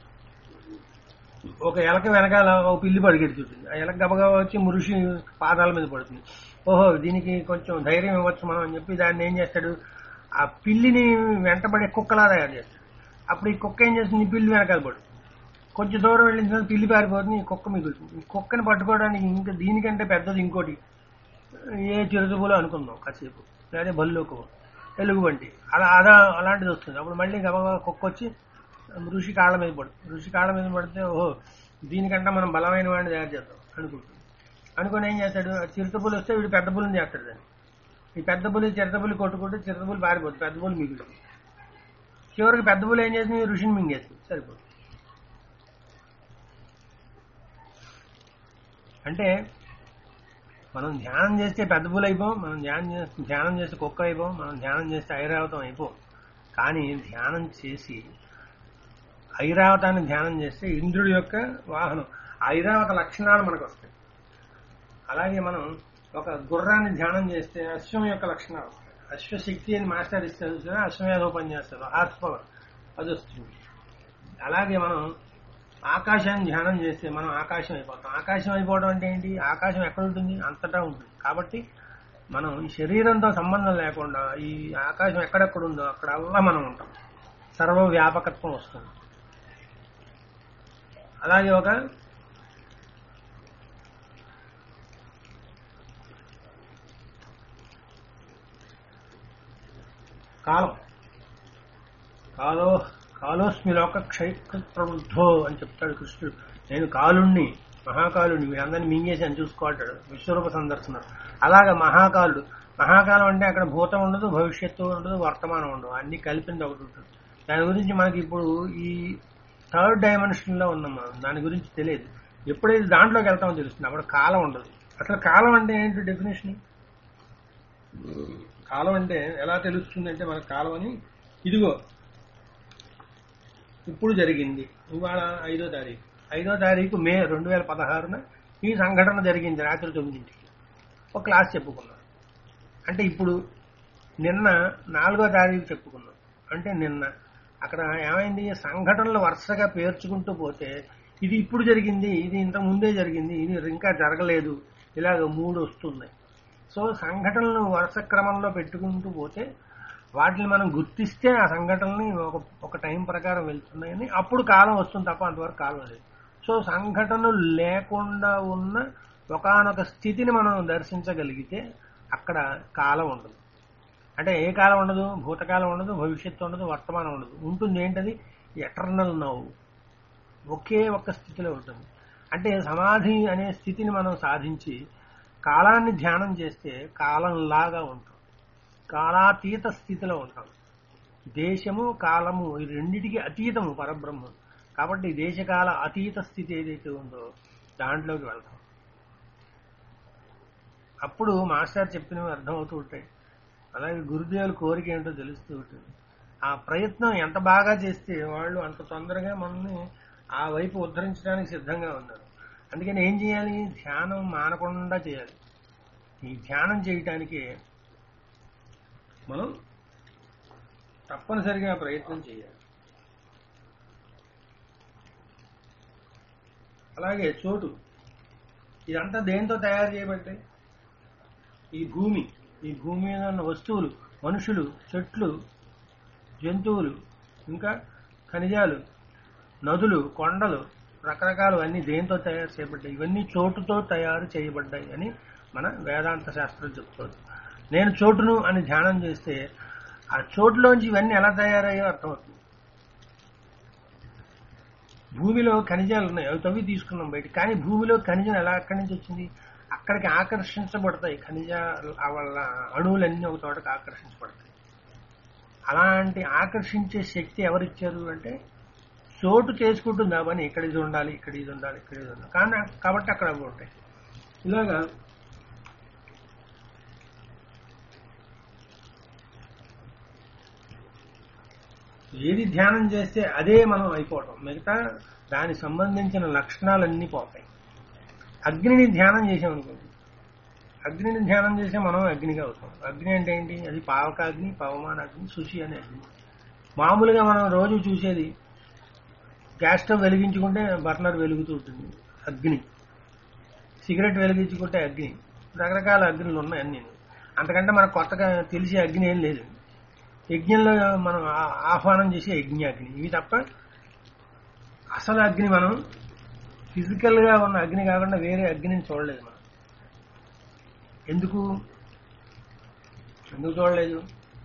ఒక ఎలక వెనకాల ఒక పిల్లి పరిగెడుతుంటుంది. ఆ ఎలక గబగబా వచ్చి ఋషి పాదాల మీద పడుతుంది. ఓహో దీనికి కొంచెం ధైర్యం ఇవ్వచ్చు మనం అని చెప్పి దాన్ని ఏం చేస్తాడు, ఆ పిల్లిని వెంటబడే కుక్కలా తయారు చేస్తాడు. అప్పుడు ఈ కుక్క ఏం చేస్తుంది, ఈ పిల్లి వెనకాల పడు. కొంచెం దూరం వెళ్ళిన తర్వాత పిల్లి పారిపోతుంది, ఈ కుక్క మిగులుతుంది. ఈ కుక్కని పట్టుకోవడానికి ఇంకా దీనికంటే పెద్దది ఇంకోటి ఏ చిరుతుపులో అనుకుందాం కాసేపు, లేదా బల్లోకో, ఎలుగుబంటి, అలాంటిది వస్తుంది. అప్పుడు మళ్ళీ గబగబా కుక్క వచ్చి ఋషి కాళ్ళ మీద పడుతుంది. ఋషి కాళ్ళ మీద పడితే ఓహో దీనికంటే మనం బలమైన వాడిని తయారు చేద్దాం అనుకుంటుంది. అనుకుని ఏం చేస్తాడు, చిరుతపులు వస్తే వీడు పెద్ద పులిని చేస్తాడు. దాన్ని ఈ పెద్ద పులి చిరుతపులి కొట్టుకుంటే చిరుతపులి పారిపోతుంది, పెద్ద పులి మిగులుతుంది. చివరికి పెద్ద పులి ఏం చేస్తుంది, ఋషిని మింగేస్తుంది, సరిపోతుంది. అంటే మనం ధ్యానం చేస్తే పెద్ద పులి అయిపోం, మనం ధ్యానం చేస్తే కుక్క అయిపోం, మనం ధ్యానం చేస్తే ఐరావతం అయిపోం. కానీ ధ్యానం చేసి ఐరావతాన్ని ధ్యానం చేస్తే ఇంద్రుడి యొక్క వాహనం, ఐరావత లక్షణాలు మనకు వస్తాయి. అలాగే మనం ఒక గుర్రాన్ని ధ్యానం చేస్తే అశ్వం యొక్క లక్షణాలు వస్తాయి. అశ్వశక్తి అని మాస్టర్ ఇస్తారు, అశ్వమేధోపన్యాసాలు, హార్స్ పవర్ అది వస్తుంది. అలాగే మనం ఆకాశాన్ని ధ్యానం చేస్తే మనం ఆకాశం అయిపోతాం. ఆకాశం అయిపోవడం అంటే ఏంటి, ఆకాశం ఎక్కడ ఉంటుంది, అంతటా ఉంటుంది. కాబట్టి మనం ఈ శరీరంతో సంబంధం లేకుండా ఈ ఆకాశం ఎక్కడెక్కడ ఉందో అక్కడల్లా మనం ఉంటాం. సర్వ వ్యాపకత్వం వస్తుంది. అలాగే ఒక కాలం, కాలోస్మి లోక క్షయకృత్ ప్రబుద్ధో అని చెప్తాడు కృష్ణుడు. నేను కాలుణ్ణి, మహాకాలుని, వీళ్ళందరినీ మింగేసి అని చూసుకోవాలంటాడు విశ్వరూప సందర్శన. అలాగా మహాకాలుడు, మహాకాలం అంటే అక్కడ భూతం ఉండదు, భవిష్యత్తు ఉండదు, వర్తమానం ఉండదు, అన్ని కలిపింది ఒకటి ఉంటుంది. దాని గురించి మనకి ఇప్పుడు ఈ థర్డ్ డైమెన్షన్ లో ఉన్నాం మనం, దాని గురించి తెలియదు. ఎప్పుడైతే దాంట్లోకి వెళ్తామో తెలుస్తుంది, అప్పుడు కాలం ఉండదు. అసలు కాలం అంటే ఏంటి డెఫినేషన్? కాలం అంటే ఎలా తెలుస్తుంది అంటే మనకు కాలం అని, ఇదిగో ఇప్పుడు జరిగింది, ఇవాళ 5వ తారీఖు, 5వ తారీఖు మే 2016న ఈ సంఘటన జరిగింది రాత్రి 9ంటికి. ఒక క్లాస్ చెప్పుకున్నాం అంటే ఇప్పుడు, నిన్న 4వ తారీఖు చెప్పుకున్నాం అంటే నిన్న. అక్కడ ఏమైంది, సంఘటనలు వరుసగా పేర్చుకుంటూ పోతే ఇది ఇప్పుడు జరిగింది, ఇది ఇంత ముందే జరిగింది, ఇది ఇంకా జరగలేదు, ఇలాగ 3 వస్తున్నాయి. సో సంఘటనలు వరుస క్రమంలో పెట్టుకుంటూ పోతే వాటిని మనం గుర్తిస్తే ఆ సంఘటనని ఒక టైం ప్రకారం వెళ్తున్నాయని అప్పుడు కాలం వస్తుంది, తప్ప అంతవరకు కాలం లేదు. సో సంఘటనలు లేకుండా ఉన్న ఒకానొక స్థితిని మనం దర్శించగలిగితే అక్కడ కాలం ఉండదు. అంటే ఏ కాలం ఉండదు, భూతకాలం ఉండదు, భవిష్యత్తు ఉండదు, వర్తమానం ఉండదు. ఉంటుంది ఏంటది, ఎటర్నల్ నవ్, ఒకే ఒక్క స్థితిలో ఉంటుంది. అంటే సమాధి అనే స్థితిని మనం సాధించి కాలాన్ని ధ్యానం చేస్తే కాలంలాగా ఉంటాం, కాలాతీత స్థితిలో ఉంటాం. దేశము కాలము ఈ రెండిటికి అతీతము పరబ్రహ్మం. కాబట్టి దేశకాల అతీత స్థితి ఏదైతే ఉందో దాంట్లోకి వెళ్తాం. అప్పుడు మాస్టర్ చెప్పినవి అర్థమవుతూ ఉంటాయి. అలాగే గురుదేవుల కోరిక ఏంటో తెలుస్తూ ఉంటుంది. ఆ ప్రయత్నం ఎంత బాగా చేస్తే వాళ్ళు అంత తొందరగా మనల్ని ఆ వైపు ఉద్ధరించడానికి సిద్ధంగా ఉన్నారు. అందుకని ఏం చేయాలి? ధ్యానం మానకుండా చేయాలి. ఈ ధ్యానం చేయటానికి మనం తప్పనిసరిగా ప్రయత్నం చేయాలి. అలాగే చోటు, ఇదంతా దేంతో తయారు చేయబడ్డాయి? ఈ భూమి మీద ఉన్న వస్తువులు, మనుషులు, చెట్లు, జంతువులు, ఇంకా ఖనిజాలు, నదులు, కొండలు, రకరకాలు అన్ని దేంతో తయారు చేయబడ్డాయి? ఇవన్నీ చోటుతో తయారు చేయబడ్డాయి అని మన వేదాంత శాస్త్రం చెప్తుంది. నేను చోటును అని ధ్యానం చేస్తే ఆ చోటులోంచి ఇవన్నీ ఎలా తయారయ్యో అర్థమవుతుంది. భూమిలో ఖనిజాలు ఉన్నాయి, అవి తవ్వి తీసుకున్నాం బయట. కానీ భూమిలో ఖనిజం ఎలా అక్కడి నుంచి వచ్చింది? అక్కడికి ఆకర్షించబడతాయి ఖనిజాలు, వాళ్ళ అణువులన్నీ ఒక చోటకి ఆకర్షించబడతాయి. అలాంటి ఆకర్షించే శక్తి ఎవరిచ్చారు అంటే చోటు చేసుకుంటుంది ఆ పని. ఇక్కడ ఇది ఉండాలి, ఇక్కడ ఇది ఉండాలి, ఇక్కడ ఇది ఉండాలి, కానీ కాబట్టి అక్కడ అవి ఉంటాయి. ఇలాగా ఏది ధ్యానం చేస్తే అదే మనం అయిపోవటం, మిగతా దానికి సంబంధించిన లక్షణాలన్నీ పోతాయి. అగ్నిని ధ్యానం చేసామనుకోండి, అగ్నిని ధ్యానం చేస్తే మనం అగ్నిగా అవుతాం. అగ్ని అంటే ఏంటి? అది పావకాగ్ని, పవమాన అగ్ని, శుచి అనే అగ్ని. మామూలుగా మనం రోజు చూసేది గ్యాస్ స్టవ్ వెలిగించుకుంటే బర్నర్ వెలుగుతూ ఉంటుంది, అగ్ని. సిగరెట్ వెలిగించుకుంటే అగ్ని. రకరకాల అగ్నులు ఉన్నాయి అన్ని. అంతకంటే మనకు కొత్తగా తెలిసే అగ్ని ఏం లేదు. యజ్ఞంలో మనం ఆహ్వానం చేసే యజ్ఞాగ్ని, ఇవి తప్ప అసలు అగ్ని మనం ఫిజికల్ గా ఉన్న అగ్ని కాకుండా వేరే అగ్నిని చూడలేదు మనం. ఎందుకు చూడలేదు?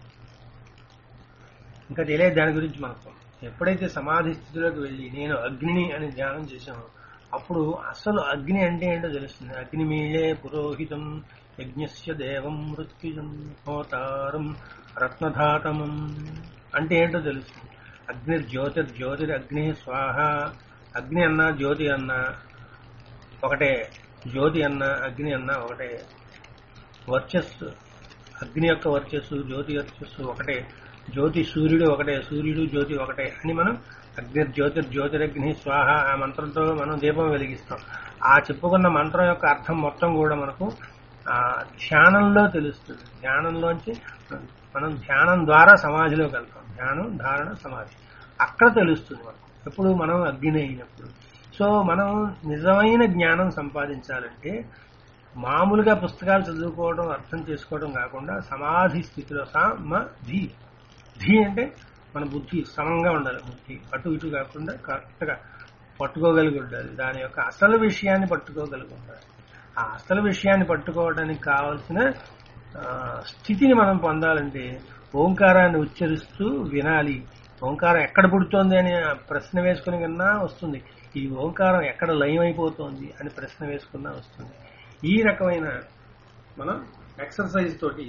ఇంకా తెలియదు దాని గురించి మనకు. ఎప్పుడైతే సమాధి స్థితిలోకి వెళ్ళి నేను అగ్నిని అని ధ్యానం చేశామో అప్పుడు అసలు అగ్ని అంటే ఏంటో తెలుస్తుంది. అగ్నిమీళే పురోహితం యజ్ఞస్య దేవం మృత్యుజం హోతారం రత్నధాతమం అంటే ఏంటో తెలుస్తుంది. అగ్నిర్జ్యోతిర్జ్యోతిర్ అగ్ని స్వాహ. అగ్ని అన్నా జ్యోతి అన్నా ఒకటే, జ్యోతి అన్నా అగ్ని అన్నా ఒకటే. వర్చస్సు, అగ్ని యొక్క వర్చస్సు, జ్యోతి వర్చస్సు ఒకటే. జ్యోతి సూర్యుడు ఒకటే, సూర్యుడు జ్యోతి ఒకటే అని మనం అగ్నిర్జ్యోతిర్జ్యోతిరగ్ని స్వాహ ఆ మంత్రంతో మనం దీపం వెలిగిస్తాం. ఆ చెప్పుకున్న మంత్రం యొక్క అర్థం మొత్తం కూడా మనకు ఆ ధ్యానంలో తెలుస్తుంది. ధ్యానంలోంచి మనం ధ్యానం ద్వారా సమాధిలోకి వెళ్తాం. ధ్యానం, ధారణ, సమాధి అక్కడ తెలుస్తుంది మనకు, ఎప్పుడు మనం అగ్ని అయినప్పుడు. సో మనం నిజమైన జ్ఞానం సంపాదించాలంటే మామూలుగా పుస్తకాలు చదువుకోవడం, అర్థం చేసుకోవడం కాకుండా సమాధి స్థితిలో సమాధి, ధి అంటే మన బుద్ధి సమంగా ఉండాలి. బుద్ధి అటు ఇటు కాకుండా కరెక్ట్ గా పట్టుకోగలిగి ఉండాలి. దాని యొక్క అసలు విషయాన్ని పట్టుకోగలిగి ఉండాలి. ఆ అసలు విషయాన్ని పట్టుకోవడానికి కావాల్సిన స్థితిని మనం పొందాలంటే ఓంకారాన్ని ఉచ్చరిస్తూ వినాలి. ఓంకారం ఎక్కడ పుడుతోంది అని ప్రశ్న వేసుకుని విన్నా వస్తుంది. ఈ ఓంకారం ఎక్కడ లయమైపోతోంది అని ప్రశ్న వేసుకున్నా వస్తుంది. ఈ రకమైన మనం ఎక్సర్సైజ్ తోటి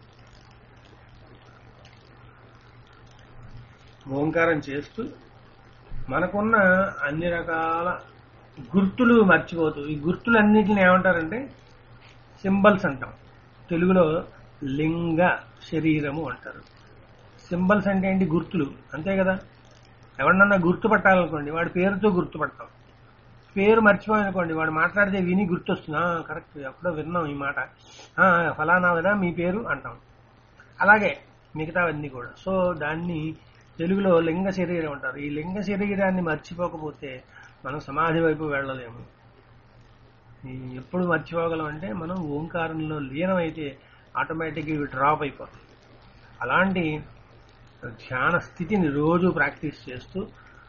ఓంకారం చేస్తూ మనకున్న అన్ని రకాల గుర్తులు మర్చిపోతూ, ఈ గుర్తులన్నిటిని ఏమంటారంటే సింబల్స్ అంటాం. తెలుగులో లింగ శరీరము అంటారు. సింబల్స్ అంటే ఏంటి? గుర్తులు, అంతే కదా. ఎవరినన్నా గుర్తుపట్టాలనుకోండి, వాడి పేరుతో గుర్తుపడతాం. పేరు మర్చిపోయానుకోండి, వాడు మాట్లాడితే విని గుర్తొస్తుంది. కరెక్ట్, ఎప్పుడో విన్నాం ఈ మాట, ఫలానా కదా మీ పేరు అంటాం. అలాగే మిగతావన్నీ కూడా. సో దాన్ని తెలుగులో లింగ శరీరం అంటారు. ఈ లింగ శరీరాన్ని మర్చిపోకపోతే మనం సమాధి వైపు వెళ్ళలేము. ఎప్పుడు మర్చిపోగలం అంటే మనం ఓంకారంలో లీనమైతే ఆటోమేటిక్గా ఇవి డ్రాప్ అయిపోతాయి. అలాంటి ధ్యాన స్థితిని రోజు ప్రాక్టీస్ చేస్తూ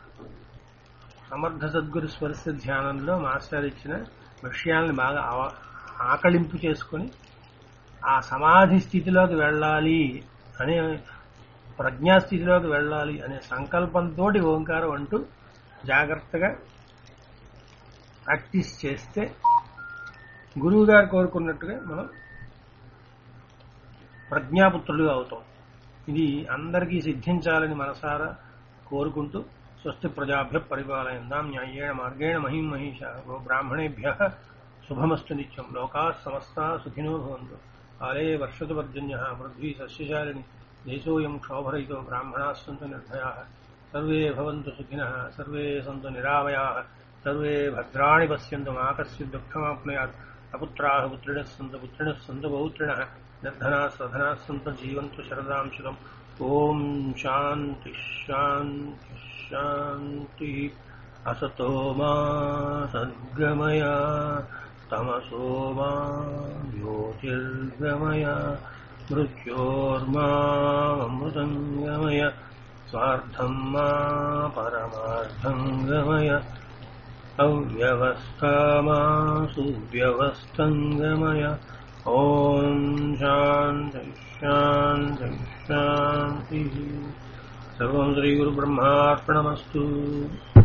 సమర్థ సద్గురు స్పర్శ ధ్యానంలో మాస్టర్ ఇచ్చిన విషయాల్ని బాగా ఆకళింపు చేసుకుని ఆ సమాధి స్థితిలోకి వెళ్ళాలి అనే, ప్రజ్ఞాస్థితిలోకి వెళ్ళాలి అనే సంకల్పంతో ఓంకారం అంటూ జాగ్రత్తగా ప్రాక్టీస్ చేస్తే గురువు గారు కోరుకున్నట్టుగా మనం ప్రజ్ఞాపుత్రులుగా అవుతాం. ఇది అందరికీ సిద్ధించాలని మనసారా కోరుకుంటూ, సో स्वस्ति प्रजाभ्यः परिपालयन्तां न्याय्येन मार्गेण महीं महिषा गोब्राह्मणेभ्यः शुभमस्तु नित्यं लोकाः समस्ताः सुखिनो भवन्तु काले वर्षतु पर्जन्यः पृथ्वी सस्यशालिनी देशोऽयं क्षोभरहितो ब्राह्मणाः सन्तु निर्भयाः सर्वे भवन्तु सुखिनः सर्वे सन्तु निरामयाः सर्वे भद्राणि पश्यन्तु मा कश्चित् दुःखमाप्नुयात् अपुत्राः पुत्रिणः सन्तु पौत्रिणः निर्धनाः सधनाः सन्तु जीवन्तु शरदां शुभम् ॐ शान्ति शान्ति शान्तिः असतो मा सद्गमय तमसो मा ज्योतिर्गमय मृत्योर्मामृतं गमय स्वार्थं मा परमार्थं गमय अव्यवस्था मा सुव्यवस्थं गमय ॐ शान्ति शान्ति शान्तिः सर्वं श्रीगुरुब्रह्मार्पणमस्तु।